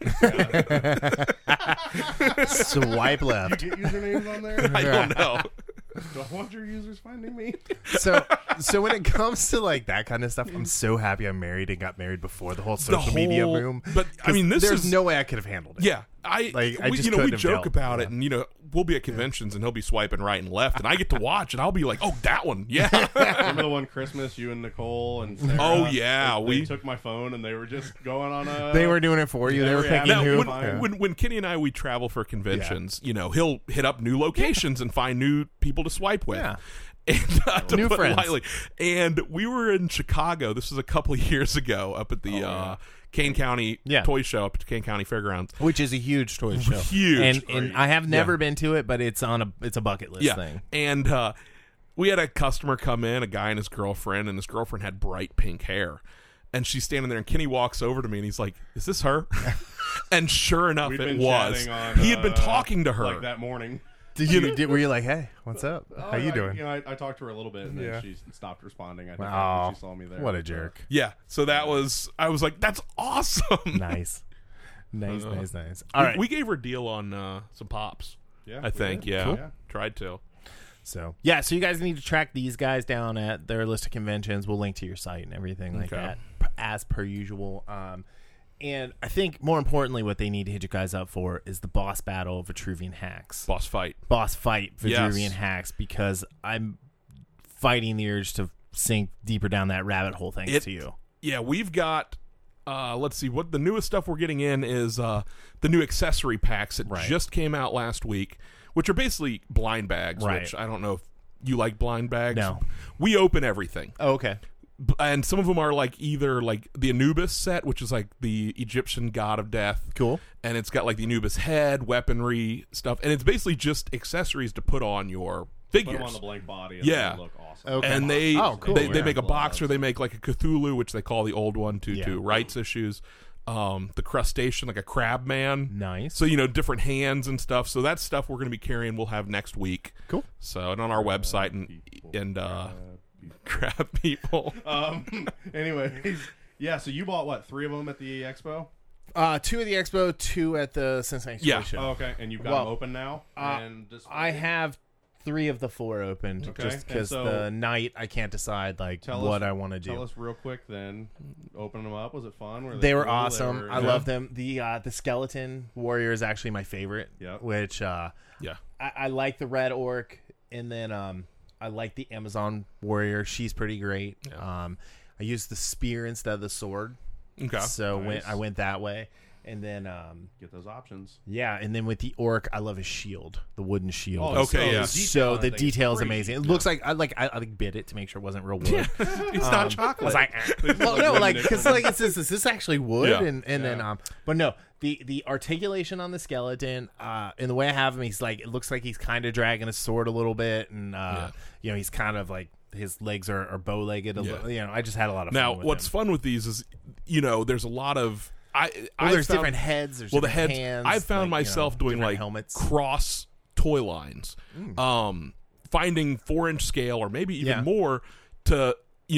Swipe left. You get usernames on there? I don't know. Don't want your users finding me. So when it comes to like that kind of stuff, I'm so happy I'm married and got married before the whole social media boom. But I mean, there's no way I could have handled it. Yeah, I just we couldn't have joke dealt. about it, and we'll be at conventions, and he'll be swiping right and left, and I get to watch, and I'll be like, oh, that one, yeah. Remember the one Christmas, you and Nicole and Sarah? Oh, yeah, They took my phone and they were just going on a. They were doing it for you. They were picking Now, who. when Kenny and I we travel for conventions, he'll hit up new locations and find new people to swipe with. Yeah. And, to New put it friends. lightly. And we were in Chicago. This was a couple of years ago, up at the Kane County Toy Show, up at Kane County Fairgrounds, Which is a huge toy show. Huge. And I have never been to it, but it's a bucket list thing. And we had a customer come in, a guy and his girlfriend, and his girlfriend had bright pink hair. And she's standing there, and Kenny walks over to me, and he's like, "Is this her?" And sure enough, We'd it been was. chatting on, He had been talking to her. like that morning. Were you like, hey, what's up? How you doing? I talked to her a little bit, and then she stopped responding. I think Oh, after she saw me there. what a jerk. Yeah, so I was like, "That's awesome." Nice. Nice. All right. We gave her a deal on some pops. Yeah, I think. Yeah, Cool. tried to. So you guys need to track these guys down at their list of conventions. We'll link to your site and everything like that, as per usual. And I think more importantly, what they need to hit you guys up for is the boss battle of Vitruvian Hacks. Boss fight. Vitruvian Hacks, because I'm fighting the urge to sink deeper down that rabbit hole thanks to you. Yeah, we've got. Let's see what the newest stuff we're getting in is. The new accessory packs that just came out last week, which are basically blind bags. Right. Which I don't know if you like blind bags. No, we open everything. Oh, okay. And some of them are like either like the Anubis set, which is like the Egyptian god of death. Cool. And it's got like the Anubis head, weaponry stuff, and it's basically just accessories to put on your figures. Put them on the blank body. And Yeah. they look awesome. Okay. And they cool. they make a Gloves. box, or they make like a Cthulhu, which they call the old one, to rights issues. The crustacean, like a crab man. Nice. So different hands and stuff. So that stuff we're going to be carrying. We'll have next week. Cool. So and on our website and crab people. Anyways, yeah. So you bought what? 3 of them at the expo? 2 at the expo, 2 at the Cincinnati Toy Show. Oh, okay. And you've got them open now. And just I have 3 of the 4 opened, Okay. just because And so- the night I can't decide what I want to do. Tell us real quick then. Open them up. Was it fun? They were cool? awesome. I love them. The skeleton warrior is actually my favorite. Yep. Which I like the red orc, and then I like the Amazon warrior. She's pretty great. Yeah. I used the spear instead of the sword. Okay. So Nice. I went that way. And then Get those options. yeah, and then with the orc, I love his shield, the wooden shield. Oh, Okay, yeah. So the detail is crazy. amazing. It looks like I bit it to make sure it wasn't real wood. It's not chocolate. I was like, well, no, like because like it's this is this actually wood, Yeah. and then but no, the articulation on the skeleton, and the way I have him, he's like it looks like he's kind of dragging his sword a little bit, and you know he's kind of like his legs are bow legged. Yeah. You know, I just had a lot of fun Now, with what's him. fun with these is, you know, there's a lot of There's different heads. There's the different heads. hands. I've found like, myself doing different like helmets. cross toy lines, finding 4-inch scale or maybe even more to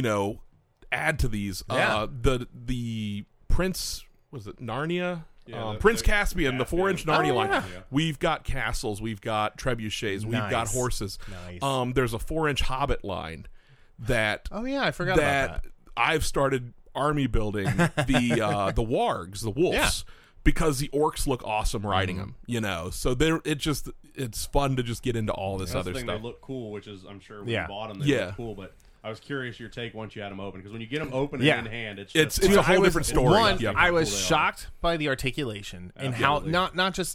add to these. Yeah. The Prince, was it Narnia? Yeah, Prince the Caspian, the 4-inch Narnia line. yeah. We've got castles, we've got trebuchets, we've got Nice. horses. Nice. There's a 4-inch Hobbit line that Oh yeah, I forgot about that. I've started army building the wargs, the wolves, because the orcs look awesome riding them. You know, so it's fun to just get into all this That's other the thing, stuff. they look cool, which is I'm sure when Yeah. you bought them they Yeah. look cool, but I was curious your take once you had them open, because when you get them open Yeah. and in hand, it's It's just a like- whole I was- different story. One, Yeah. I was Cool they are. shocked by the articulation and how Absolutely. not just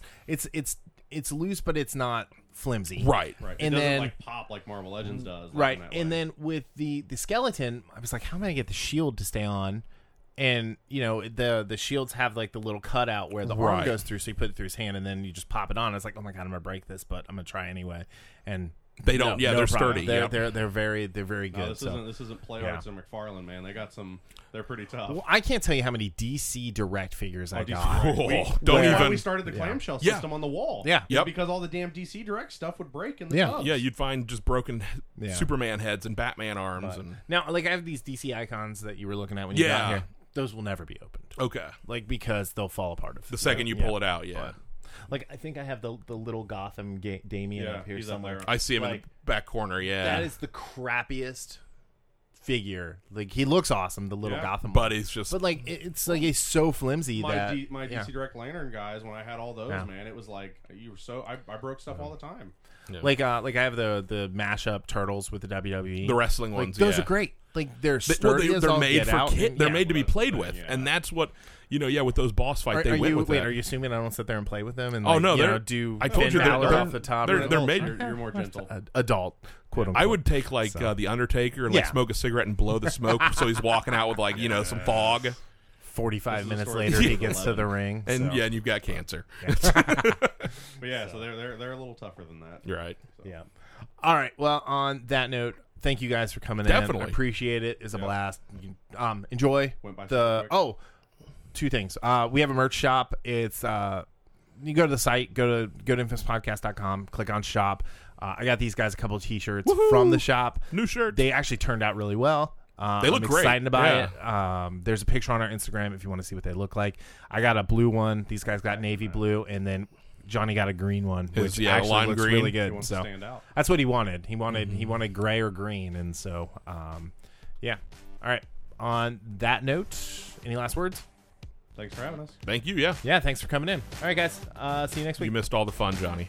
it's loose, but it's not flimsy. Right. Right. And it doesn't then- like pop like Marvel Legends does. like, Right. in that And way. then with the skeleton, I was like, how am I gonna get the shield to stay on? And you know the shields have like the little cutout where the arm Right. goes through, so you put it through his hand and then you just pop it on. I was like, oh my god, I'm gonna break this, but I'm gonna try anyway. And They don't. no They're problem. sturdy. They're yeah. they're very good. No, this so. isn't Play Yeah. Arts or McFarlane, man. They got some. They're pretty tough. Well, I can't tell you how many DC Direct figures I DC got. Direct. Oh, We- don't that's why even- we started the clamshell Yeah. system on the wall. Yeah. Just Yep. because all the damn DC Direct stuff would break in the Yeah. tubs. Yeah, you'd find just broken Yeah. Superman heads and Batman arms. And Now, like I have these DC icons that you were looking at when you Yeah. got here. Those will never be opened. okay, Like because they'll fall apart. the second you pull it out, yeah, Like I think I have the little Gotham Damien Yeah, up here he's up somewhere. there. I see him in Like, the back corner. Yeah, That is the crappiest figure. Like he looks awesome, the little Yeah. Gotham, but he's just but like it's like he's so flimsy My that my yeah. DC Direct Lantern guys, when I had all those, Yeah. man, it was like you were so I broke stuff all the time. like I have the mashup turtles with the WWE. the wrestling like, ones. those yeah. are great. Like they're Well, sturdy as they're all made get for out. kid. They're Yeah. made to be played with, Yeah. and that's what with those boss fights they went with. Wait, that. are you assuming I don't sit there and play with them? And Oh, like, no, you they're- know, do I told Finn you they're- Balor they're- off the top. they're- of they're it? made- You're more gentle. Adult, quote unquote. I would take like So. the Undertaker and like Yeah. smoke a cigarette and blow the smoke, so he's walking out with like some fog, 45 This is minutes the story later, of he gets to 11. the ring. and so. and you've got cancer. But yeah, so they're a little tougher than that. You're right. Yeah. All right. Well, on that note, thank you guys for coming in. Definitely. I appreciate it. It's a blast. You, enjoy Went by the. so quick. Two things. We have a merch shop. It's you go to the site, go to infamousPodcast.com, click on shop. I got these guys a couple of t-shirts from the shop. New shirt. They actually turned out really well. They look I'm great. excited about Yeah. it. There's a picture on our Instagram if you want to see what they look like. I got a blue one. These guys got navy blue, and then Johnny got a green one, His, which yeah, actually lime looks green. really He good. wants So to stand out. that's what he wanted. He wanted gray or green, and so yeah. All right. On that note, any last words? Thanks for having us. Thank you. Yeah, Yeah. Thanks for coming in. All right, guys. See you next week. you missed all the fun, Johnny.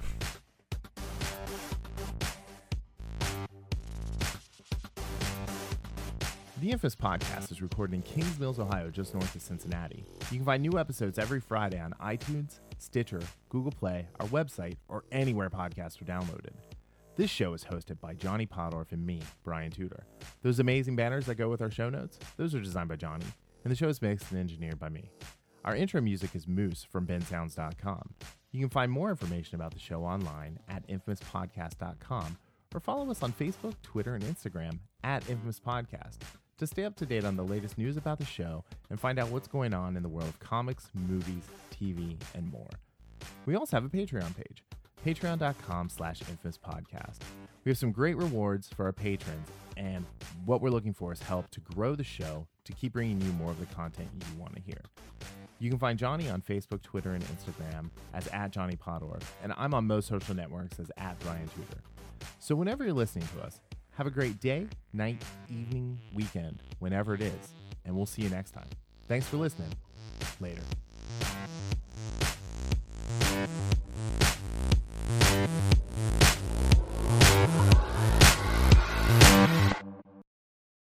The Infamous Podcast is recorded in Kings Mills, Ohio, just north of Cincinnati. You can find new episodes every Friday on iTunes, Stitcher, Google Play, our website, or anywhere podcasts are downloaded. This show is hosted by Johnny Podorf and me, Brian Tudor. Those amazing banners that go with our show notes, those are designed by Johnny, and the show is mixed and engineered by me. Our intro music is Moose from bensounds.com. You can find more information about the show online at infamouspodcast.com or follow us on Facebook, Twitter, and Instagram at Infamous Podcast to stay up to date on the latest news about the show and find out what's going on in the world of comics, movies, TV, and more. We also have a Patreon page, patreon.com/infamouspodcast. We have some great rewards for our patrons, and what we're looking for is help to grow the show to keep bringing you more of the content you want to hear. You can find Johnny on Facebook, Twitter, and Instagram as @JohnnyPodorf, and I'm on most social networks as @BrianTudor. So whenever you're listening to us, have a great day, night, evening, weekend, whenever it is, and we'll see you next time. Thanks for listening. Later.